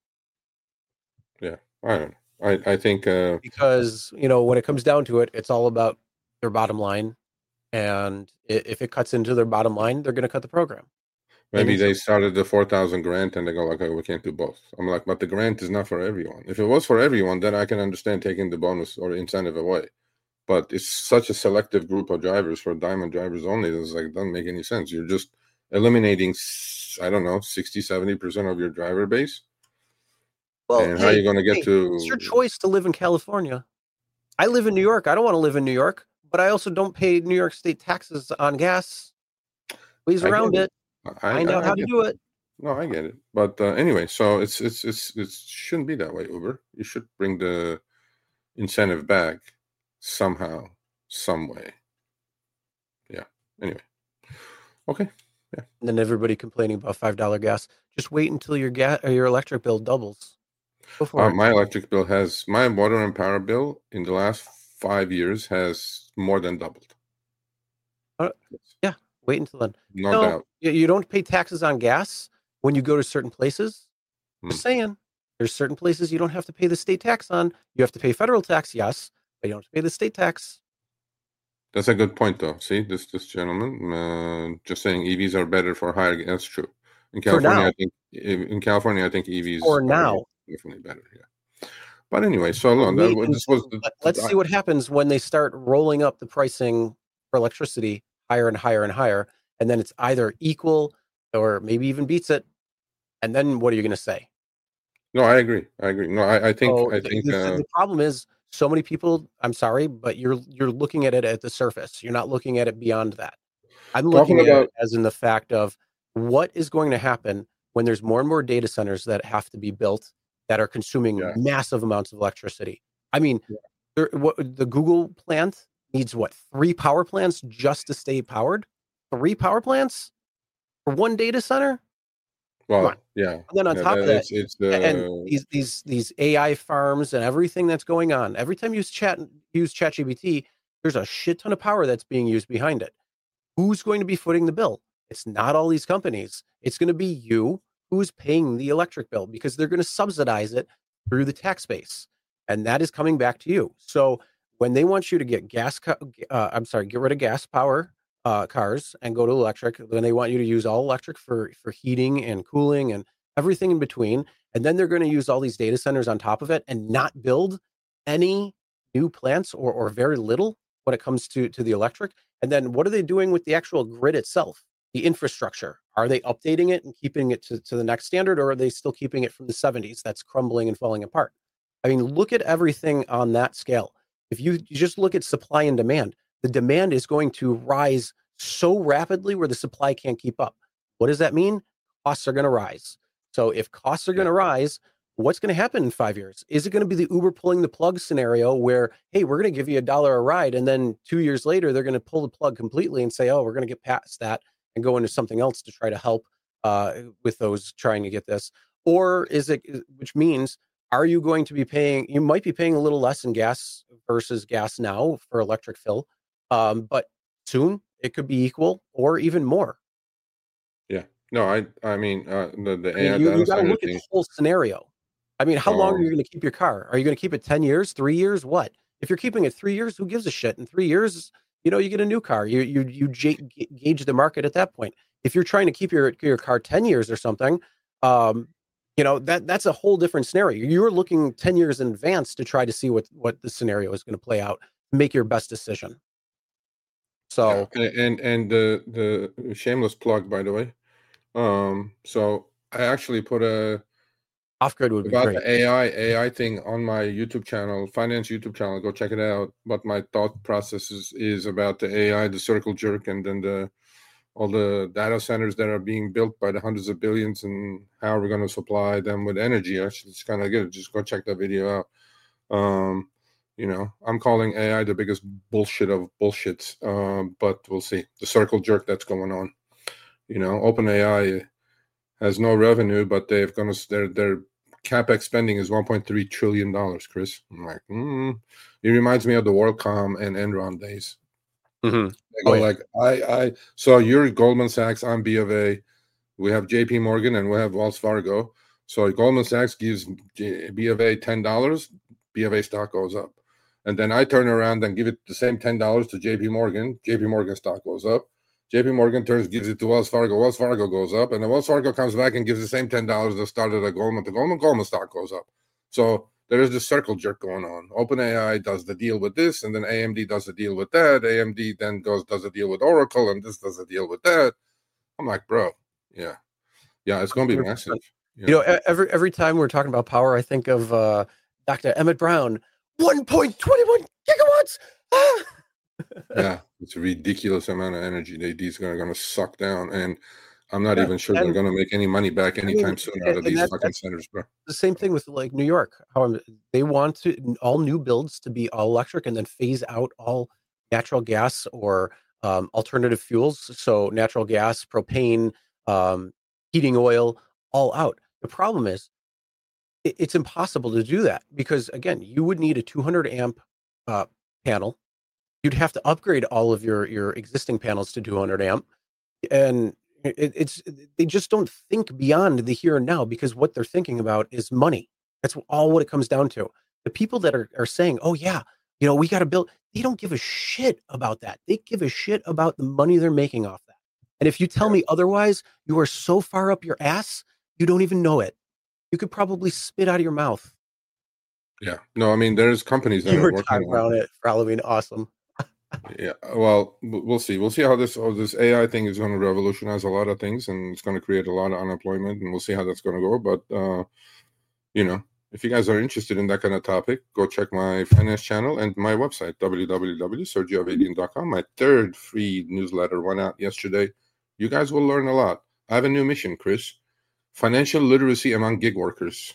Yeah, I don't know. I I think uh, Because you know when it comes down to it, it's all about their bottom line, and i- if it cuts into their bottom line, they're going to cut the program. Plain maybe and they simple. started the four thousand grant and they go like, oh, we can't do both. I'm like, but the grant is not for everyone. If it was for everyone, then I can understand taking the bonus or incentive away. But it's such a selective group of drivers for diamond drivers only. It's like, doesn't make any sense. You're just eliminating, s- I don't know, sixty, seventy percent of your driver base. Well, And how are hey, you going to get hey, it's your to, choice to live in California. I live in New York. I don't want to live in New York, but I also don't pay New York State taxes on gas. Ways I get around it. it. I, Find out I, I how to get do it. No, I get it. But uh, anyway, so it's it's it's it shouldn't be that way, Uber. You should bring the incentive back somehow, some way. Yeah. Anyway. Okay. Yeah. And then everybody complaining about five dollar gas. Just wait until your gas or your electric bill doubles. Go for Uh, it. my electric bill has my water and power bill in the last five years has more than doubled. Uh, yeah, wait until then. No No, doubt. you, you don't pay taxes on gas when you go to certain places. Hmm. Just saying. There's certain places you don't have to pay the state tax on. You have to pay federal tax, yes, but you don't have to pay the state tax. That's a good point, though. See, this this gentleman uh, just saying E Vs are better for higher. That's true. In For California, I now. think in California, I think E Vs For are now. definitely better. Yeah. But anyway, so But long. wait That, this was until the, let- the, let's see what happens when they start rolling up the pricing for electricity higher and higher and higher, and then it's either equal or maybe even beats it. And then what are you going to say? no. I agree. I agree. No, I, I think So I the, think the, uh, the problem is so many people. I'm sorry, but you're you're looking at it at the surface. You're not looking at it beyond that. I'm talking looking at about it as in the fact of what is going to happen when there's more and more data centers that have to be built that are consuming yeah. massive amounts of electricity. I mean, Yeah. there, what, the Google plant needs what three power plants just to stay powered? Three power plants for one data center? Come on. Well, yeah, And then on yeah. top That, of that, it's it's and uh, these these these A I farms and everything that's going on. Every time you use chat use ChatGPT, there's a shit ton of power that's being used behind it. Who's going to be footing the bill? It's not all these companies. It's going to be you who's paying the electric bill because they're going to subsidize it through the tax base. And that is coming back to you. So when they want you to get gas, uh, I'm sorry, get rid of gas power uh, cars and go to electric, then they want you to use all electric for, for heating and cooling and everything in between. And then they're going to use all these data centers on top of it and not build any new plants or, or very little when it comes to, to the electric. And then what are they doing with the actual grid itself? the infrastructure. Are they updating it and keeping it to, to the next standard, or are they still keeping it from the seventies that's crumbling and falling apart? I mean, look at everything on that scale. If you, you just look at supply and demand, the demand is going to rise so rapidly where the supply can't keep up. What does that mean? Costs are going to rise. So if costs are going to rise, what's going to happen in five years? Is it going to be the Uber pulling the plug scenario where, hey, we're going to give you a dollar a ride, and then two years later, they're going to pull the plug completely and say, oh, we're going to get past that and go into something else to try to help uh, with those trying to get this? Or is it, which means, are you going to be paying, you might be paying a little less in gas versus gas now for electric fill, um, but soon it could be equal or even more. Yeah. No, I I mean, uh, the, the I mean, you, you got to look at the whole scenario. I mean, how um, long are you going to keep your car? Are you going to keep it ten years, three years? What? If you're keeping it three years, who gives a shit? In three years, you know, you get a new car. You you you gauge the market at that point. If you're trying to keep your your car ten years or something, um, you know, that that's a whole different scenario. You're looking ten years in advance to try to see what what the scenario is going to play out, make your best decision. So yeah. and and the the shameless plug, by the way. Um, so I actually put a off-grid would be about great. the A I A I thing on my YouTube channel, finance YouTube channel. Go check it out. What my thought process is, is about the A I, the circle jerk, and then the all the data centers that are being built by the hundreds of billions, and how we're going to supply them with energy. Actually, it's kind of good. Just go check that video out. Um, you know, I'm calling A I the biggest bullshit of bullshits, um, but we'll see. The circle jerk that's going on. You know, OpenAI has no revenue, but they've gonna their their capex spending is one point three trillion dollars. Chris, I'm like, mm. It reminds me of the WorldCom and Enron days. Mm-hmm. They go oh, yeah. like, I I so you're Goldman Sachs, I'm B of A, we have J P Morgan, and we have Wells Fargo. So Goldman Sachs gives B of A ten dollars, B of A stock goes up, and then I turn around and give it the same ten dollars to J P Morgan. J P Morgan stock goes up. J P Morgan turns, gives it to Wells Fargo. Wells Fargo goes up, and then Wells Fargo comes back and gives the same ten dollars that started at Goldman to Goldman. Goldman stock goes up. So there is this circle jerk going on. OpenAI does the deal with this, and then A M D does the deal with that. A M D then goes does a deal with Oracle, and this does a deal with that. I'm like, bro, yeah, yeah, it's going to be massive. Yeah. You know, every every time we're talking about power, I think of uh, Doctor Emmett Brown. one point two one gigawatts. Ah! Yeah, it's a ridiculous amount of energy they, these are going to suck down, and I'm not yeah, even sure and, they're going to make any money back anytime I mean, soon out of these that, fucking centers, bro. The same thing with like New York. How they want to all new builds to be all electric and then phase out all natural gas or um, alternative fuels. So natural gas, propane, um, heating oil, all out. The problem is it, it's impossible to do that because again, you would need a two hundred amp uh, panel. You'd have to upgrade all of your, your existing panels to two hundred amp. And it, it's they just don't think beyond the here and now because what they're thinking about is money. That's all what it comes down to. The people that are, are saying, oh, yeah, you know, we got to build. They don't give a shit about that. They give a shit about the money they're making off that. And if you tell me otherwise, you are so far up your ass, you don't even know it. You could probably spit out of your mouth. Yeah. No, I mean, there's companies that you are were working talking around it for Halloween. Awesome. Yeah, well, we'll see. We'll see how this oh, this A I thing is going to revolutionize a lot of things, and it's going to create a lot of unemployment, and we'll see how that's going to go. But uh, you know, if you guys are interested in that kind of topic, go check my finance channel and my website w w w dot sergio avedian dot com. My third free newsletter went out yesterday. You guys will learn a lot. I have a new mission, Chris: financial literacy among gig workers.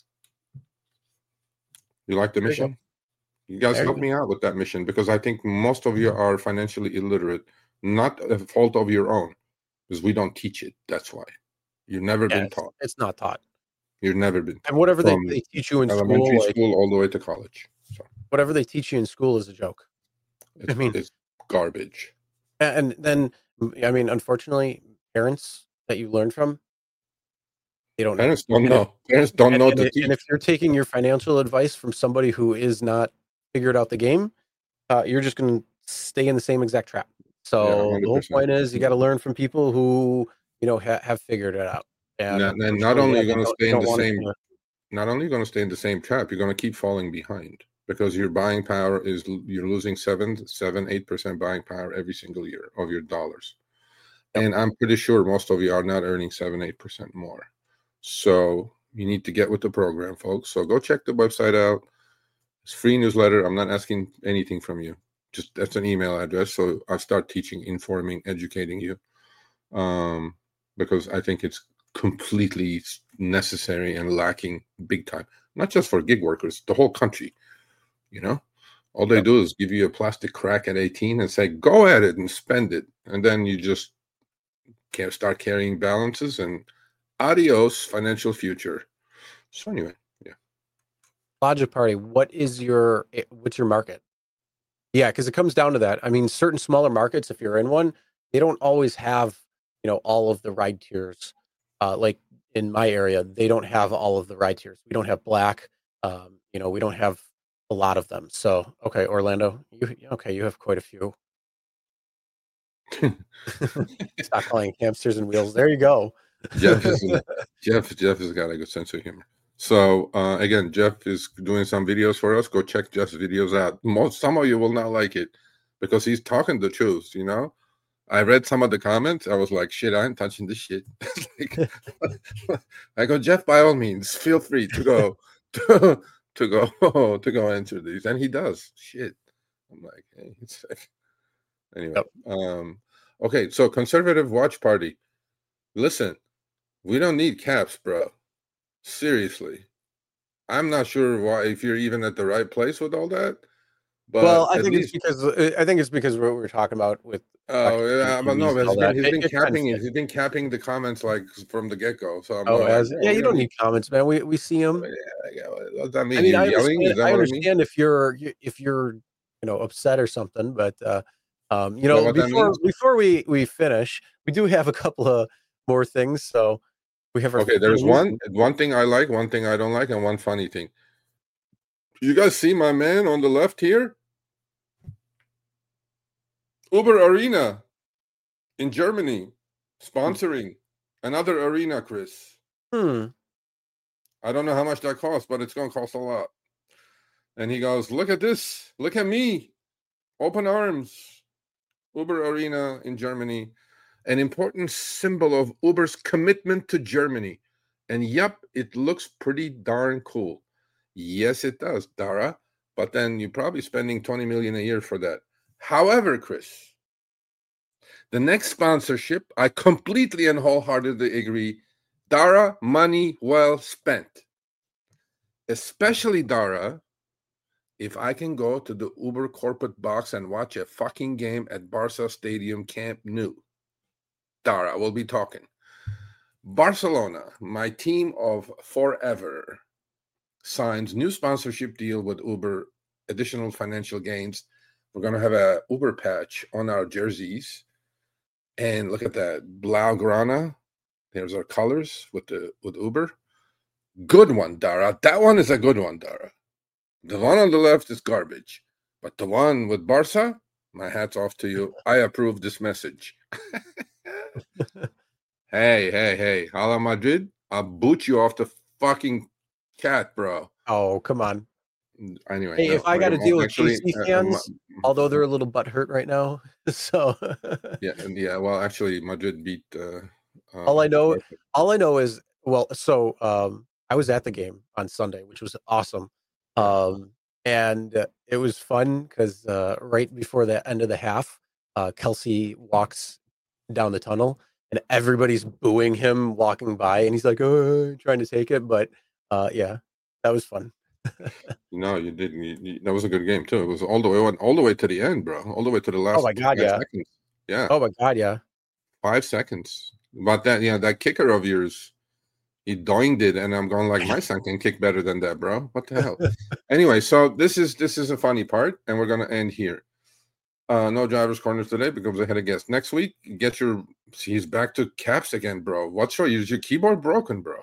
You like the mission? You guys help me out with that mission because I think most of you are financially illiterate, not a fault of your own, because we don't teach it. That's why. You've never yeah, been it's, taught. It's not taught. You've never been taught. And whatever they, they teach you in elementary school, school like, all the way to college. So whatever they teach you in school is a joke. It's, I mean, it's garbage. And then, I mean, unfortunately, parents that you learn from, they don't Parents know. don't know. Parents don't and, know and, to and teach. if you're taking your financial advice from somebody who is not figured out the game, uh, you're just going to stay in the same exact trap. So Yeah, the whole point is you got to learn from people who, you know, ha- have figured it out. And, and, and not only yeah, are you going to stay in the same, to... not only are you going to stay in the same trap, you're going to keep falling behind because your buying power is, you're losing seven, seven, eight percent buying power every single year of your dollars. And I'm pretty sure most of you are not earning seven, eight percent more. So you need to get with the program, folks. So go check the website out. It's free newsletter. I'm not asking anything from you. Just that's an email address. So I'll start teaching, informing, educating you. Um, because I think it's completely necessary and lacking big time. Not just for gig workers, the whole country. You know, all they yep. do is give you a plastic crack at eighteen and say, go at it and spend it. And then you just can't start carrying balances and adios financial future. So anyway, yeah. Logic Party, what is your, what's your market? Yeah, because it comes down to that. I mean, certain smaller markets, if you're in one, they don't always have, you know, all of the ride tiers. Uh, like in my area, they don't have all of the ride tiers. We don't have black. Um, you know, we don't have a lot of them. So, okay, Orlando, you okay? You have quite a few. Stop calling hamsters and wheels. There you go. Jeff is Jeff. Jeff has got a good sense of humor. So uh, again, Jeff is doing some videos for us. Go check Jeff's videos out. Most some of you will not like it because he's talking the truth. You know, I read some of the comments. I was like, shit, I ain't touching this shit. like, I go, Jeff, by all means, feel free to go to, to go to go answer these, and he does. Shit, I'm like, hey, it's like, anyway. Yep. Um, okay, so conservative watch party. Listen, we don't need caps, bro. Seriously, I'm not sure why if you're even at the right place with all that. But well, I think least, it's because I think it's because what we were talking about with. Oh yeah, but no, he's been, he's been it, capping it. He's been capping the comments like from the get go. So I'm oh, as, like, yeah, you don't need comments, man. We we see them. Yeah, yeah. What does that mean? I mean, you're I yelling? understand, Is that I what understand I mean? if you're if you're you know upset or something, but uh, um, you know before before we we finish, we do have a couple of more things. So we have our okay. There's one one thing I like, one thing I don't like, and one funny thing. You guys see my man on the left here? Uber Arena in Germany sponsoring another arena, Chris. Hmm. I don't know how much that costs, but it's going to cost a lot. And he goes, look at this. Look at me. Open arms. Uber Arena in Germany. An important symbol of Uber's commitment to Germany. And yep, it looks pretty darn cool. Yes, it does, Dara. But then you're probably spending twenty million dollars a year for that. However, Chris, the next sponsorship, I completely and wholeheartedly agree. Dara, money well spent. Especially, Dara, if I can go to the Uber corporate box and watch a fucking game at Barca Stadium Camp Nou. Dara, we'll be talking. Barcelona, my team of forever, signs new sponsorship deal with Uber, additional financial gains. We're going to have a Uber patch on our jerseys. And look at that, Blaugrana. There's our colors with the with Uber. Good one, Dara. That one is a good one, Dara. The one on the left is garbage. But the one with Barca, my hat's off to you. I approve this message. hey, hey, hey. Hala Madrid, I'll boot you off the fucking cat, bro. Oh, come on. Anyway, hey, no, if I got to deal with G C fans, uh, um, although they're a little butthurt right now, so yeah, yeah. Well, actually, Madrid beat. Uh, uh, all I know, all I know is well. So um, I was at the game on Sunday, which was awesome, um, and uh, it was fun because uh, right before the end of the half, uh, Kelsey walks down the tunnel, and everybody's booing him walking by, and he's like, "Oh," trying to take it, but uh, yeah, that was fun. No, you didn't. You, you, that was a good game too. It was all the way on, all the way to the end, bro. All the way to the last. Oh my god, yeah. Seconds. Yeah. Oh my god, yeah. Five seconds. But that, yeah, that kicker of yours, he doinged it, and I'm going like, my son can kick better than that, bro. What the hell? Anyway, so this is this is a funny part, and we're gonna end here. Uh, no drivers corners today because I had a guest. Next week, get your. He's back to caps again, bro. What's wrong? Is your keyboard broken, bro?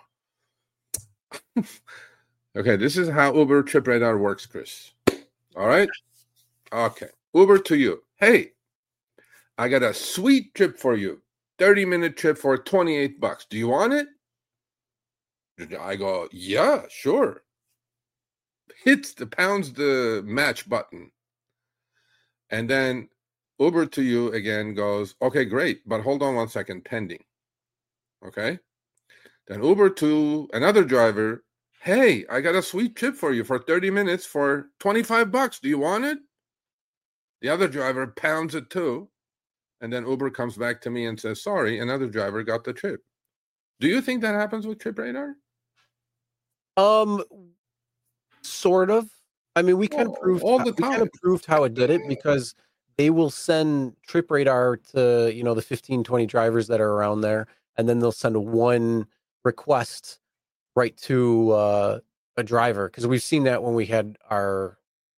Okay, this is how Uber Trip Radar works, Chris. All right? Okay. Uber to you. Hey, I got a sweet trip for you. thirty-minute trip for twenty-eight bucks. Do you want it? I go, yeah, sure. Hits the pounds the match button. And then Uber to you again goes, okay, great, but hold on one second, pending. Okay. Then Uber to another driver, hey, I got a sweet trip for you for thirty minutes for twenty-five bucks. Do you want it? The other driver pounds it too. And then Uber comes back to me and says, sorry, another driver got the trip. Do you think that happens with TripRadar? Um, sort of. I mean, we kind of all, proved all the we time. kind of proved how it did it because they will send TripRadar to, you know, the fifteen, twenty drivers that are around there, and then they'll send one request right to uh, a driver, because we've seen that when we had our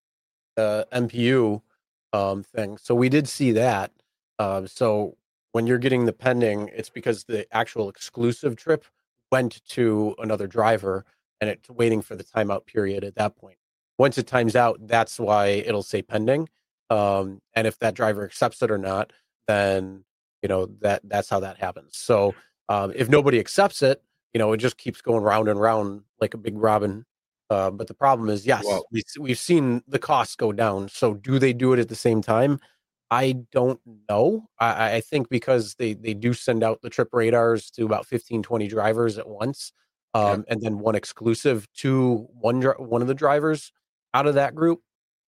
uh, M P U um, thing. So we did see that. Uh, so when you're getting the pending, it's because the actual exclusive trip went to another driver, and it's waiting for the timeout period at that point. Once it times out, that's why it'll say pending. Um, and if that driver accepts it or not, then, you know, that that's how that happens. So um, if nobody accepts it, you know, it just keeps going round and round like a big robin. Uh, but the problem is, yes, Well- we, we've seen the costs go down. So do they do it at the same time? I don't know. I, I think because they, they do send out the trip radars to about fifteen, twenty drivers at once, um, Yeah. and then one exclusive to one dri- one of the drivers out of that group.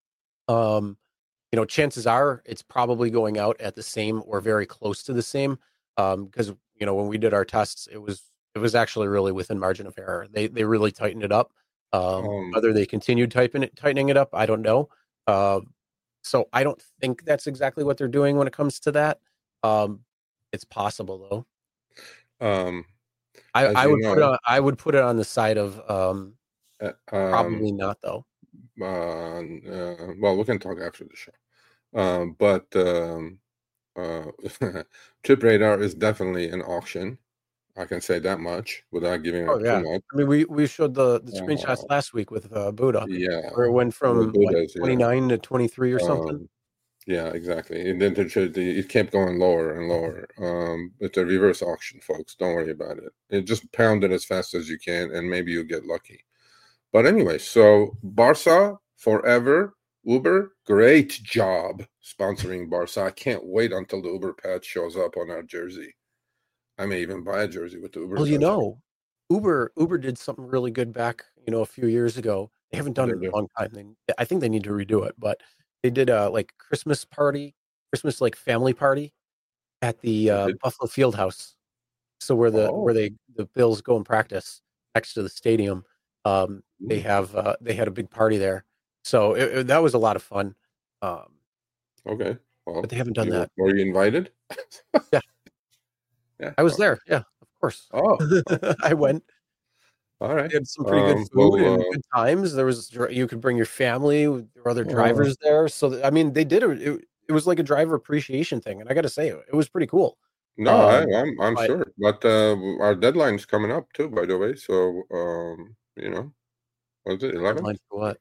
Um, you know, chances are it's probably going out at the same or very close to the same. Um, because you know, when we did our tests, it was it was actually really within margin of error. They they really tightened it up. Um, Um, whether they continued typing it, tightening it up, I don't know. Uh, so I don't think that's exactly what they're doing when it comes to that. Um, it's possible though. um, I, as I you would put it know, on, I would put it on the side of um, uh, um, probably not though. uh, uh, well, we can talk after the show. Um, but um, uh, TripRadar is definitely an auction. I can say that much without giving Oh up yeah, too much. I mean we we showed the, the Uh, screenshots last week with uh, Buddha, Yeah, where it went from the what, Buddhas, yeah. twenty-nine to twenty-three or something. Um, yeah, exactly. And then the, the, it kept going lower and lower. Um, it's a reverse auction, folks. Don't worry about it. It just pound it as fast as you can, and maybe you get lucky. But anyway, so Barca forever. Uber, great job sponsoring Barca. I can't wait until the Uber patch shows up on our jersey. I may even buy a jersey with the Uber. Well, you patch. know, Uber Uber did something really good back, you know, a few years ago. They haven't done They it in do. a long time. They, I think they need to redo it, but they did a like Christmas party, Christmas like family party at the uh, did? Buffalo Fieldhouse. So where the Oh. where they the Bills go and practice next to the stadium, um, they Mm. have uh, they had a big party there. So it, it- that was a lot of fun. Um, Okay. Well, but they haven't done you, that. were you invited? Yeah. Yeah. I was oh. there. Yeah, of course. Oh, I went. all right. They had some pretty good Um, food well, and uh, good times. There was dr- you could bring your family. There were other Uh, drivers there. So th- I mean, they did it. It, it was like a driver appreciation thing, and I got to say, it, it was pretty cool. No, I, Um, I'm I'm but- sure, but uh, our deadline's coming up too, by the way. So um, you know, was it eleventh? Deadline for what?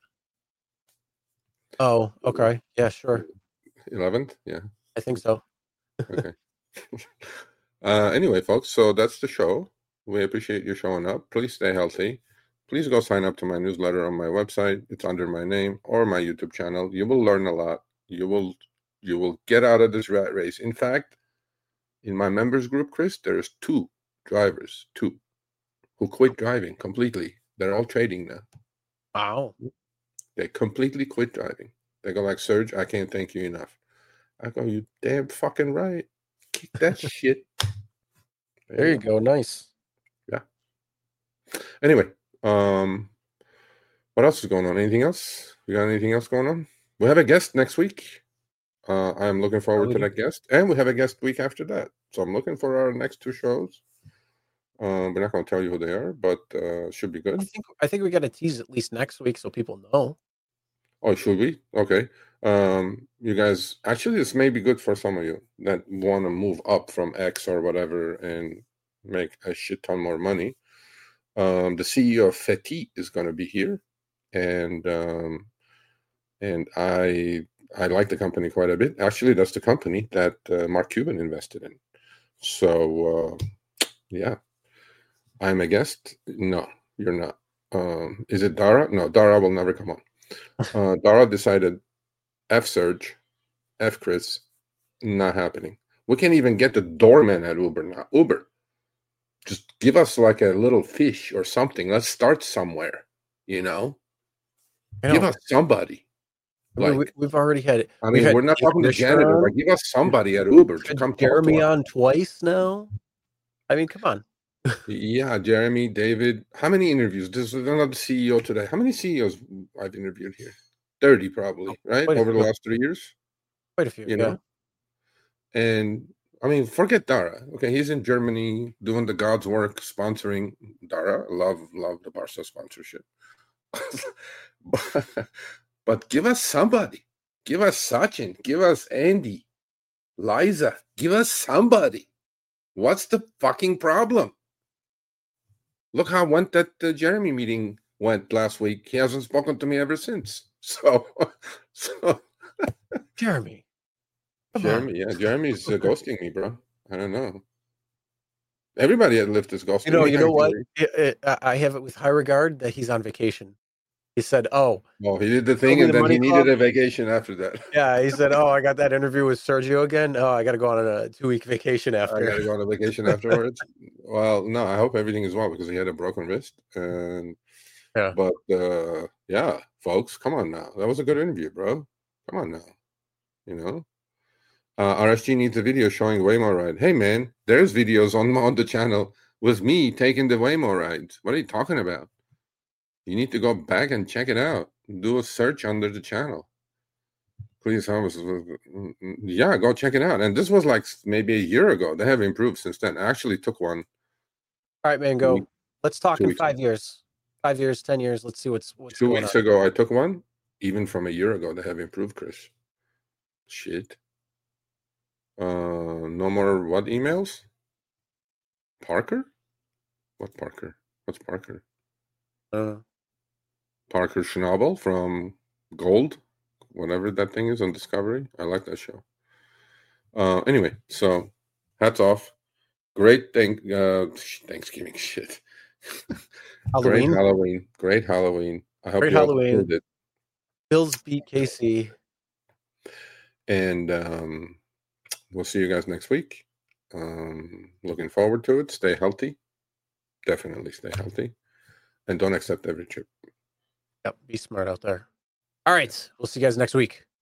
Oh, okay. Yeah, sure. Eleventh, yeah. I think so. Okay. uh, anyway, folks, so that's the show. We appreciate you showing up. Please stay healthy. Please go sign up to my newsletter on my website. It's under my name or my YouTube channel. You will learn a lot. You will you will get out of this rat race. In fact, in my members group, Chris, there's two drivers, two, who quit driving completely. They're all trading now. Wow. They completely quit driving. They go like, Serge, I can't thank you enough. I go, you damn fucking right. Kick that shit. There you go. Nice. Anyway, um, what else is going on? Anything else? We got anything else going on? We have a guest next week. Uh, I'm looking forward we to do. that guest, and we have a guest week after that. So I'm looking for our next two shows. Um, we're not going to tell you who they are, but uh, should be I good. think I think we got to tease at least next week so people know. Oh, should we? Okay. Um, you guys, actually, this may be good for some of you that want to move up from X or whatever and make a shit ton more money. Um, the C E O of Feti is going to be here, and um, and I I like the company quite a bit. Actually, that's the company that uh, Mark Cuban invested in. So uh, yeah, I'm a guest. No, you're not. Um, is it Dara? No, Dara will never come on. Uh, Dara decided F Serge, F Chris, Not happening. We can't even get the doorman at Uber now. Uber, just give us like a little fish or something. Let's start somewhere, you know? I know. Give us somebody. I mean, Like, we, we've already had it. I mean, we're not talking to janitor. Like, give us somebody at Uber to come talk to Jeremy us. on twice now. I mean, come on. Yeah, Jeremy, David. How many interviews? There's another C E O today. How many C E Os I've interviewed here? thirty probably, right? Quite a Over the few. last three years, Quite a few. you yeah. know? And I mean, forget Dara. Okay, he's in Germany doing the God's work, sponsoring Dara. Love, love the Barca sponsorship. but, but give us somebody. Give us Sachin. Give us Andy. Liza. Give us somebody. What's the fucking problem? Look how went that uh, Jeremy meeting went last week. He hasn't spoken to me ever since. So, so Jeremy. Come Jeremy, on. yeah, Jeremy's uh, ghosting me, bro. I don't know. Everybody at Lyft is ghosting You know, me. you know what? actually. It, it, I have it with high regard that he's on vacation. He said, "Oh, Well, he did the Told thing, me and the then Money he needed Club. a vacation after that. yeah." He said, "Oh, I got that interview with Sergio again. Oh, I got to go on a two week vacation I got to after." go on a vacation afterwards. Well, no, I hope everything is well because he had a broken wrist. And Yeah. but uh, yeah, folks, come on now. That was a good interview, bro. Come on now. You know, uh, R S G needs a video showing Waymo ride. Hey, man, there's videos on on the channel with me taking the Waymo rides. What are you talking about? You need to go back and check it out. Do a search under the channel. Please, I was, yeah, go check it out. And this was like maybe a year ago. They have improved since then. I actually took one. All right, man, go. Let's talk two in weeks five years, five years, ten years. Let's see what's what's Two going weeks on. ago, I took one. Even from a year ago, they have improved, Chris. Shit. Uh, no more what emails? Parker? What Parker? What's Parker? Uh, Parker Schnabel from Gold, whatever that thing is on Discovery. I like that show. Uh, anyway, so hats off. Great thank uh, Thanksgiving shit. Halloween. Great Halloween. Great Halloween. I hope Great you all Halloween. killed it. Bills beat K C. And um, we'll see you guys next week. Um, looking forward to it. Stay healthy. Definitely stay healthy. And don't accept every chip. Yep, be smart out there. All right, we'll see you guys next week.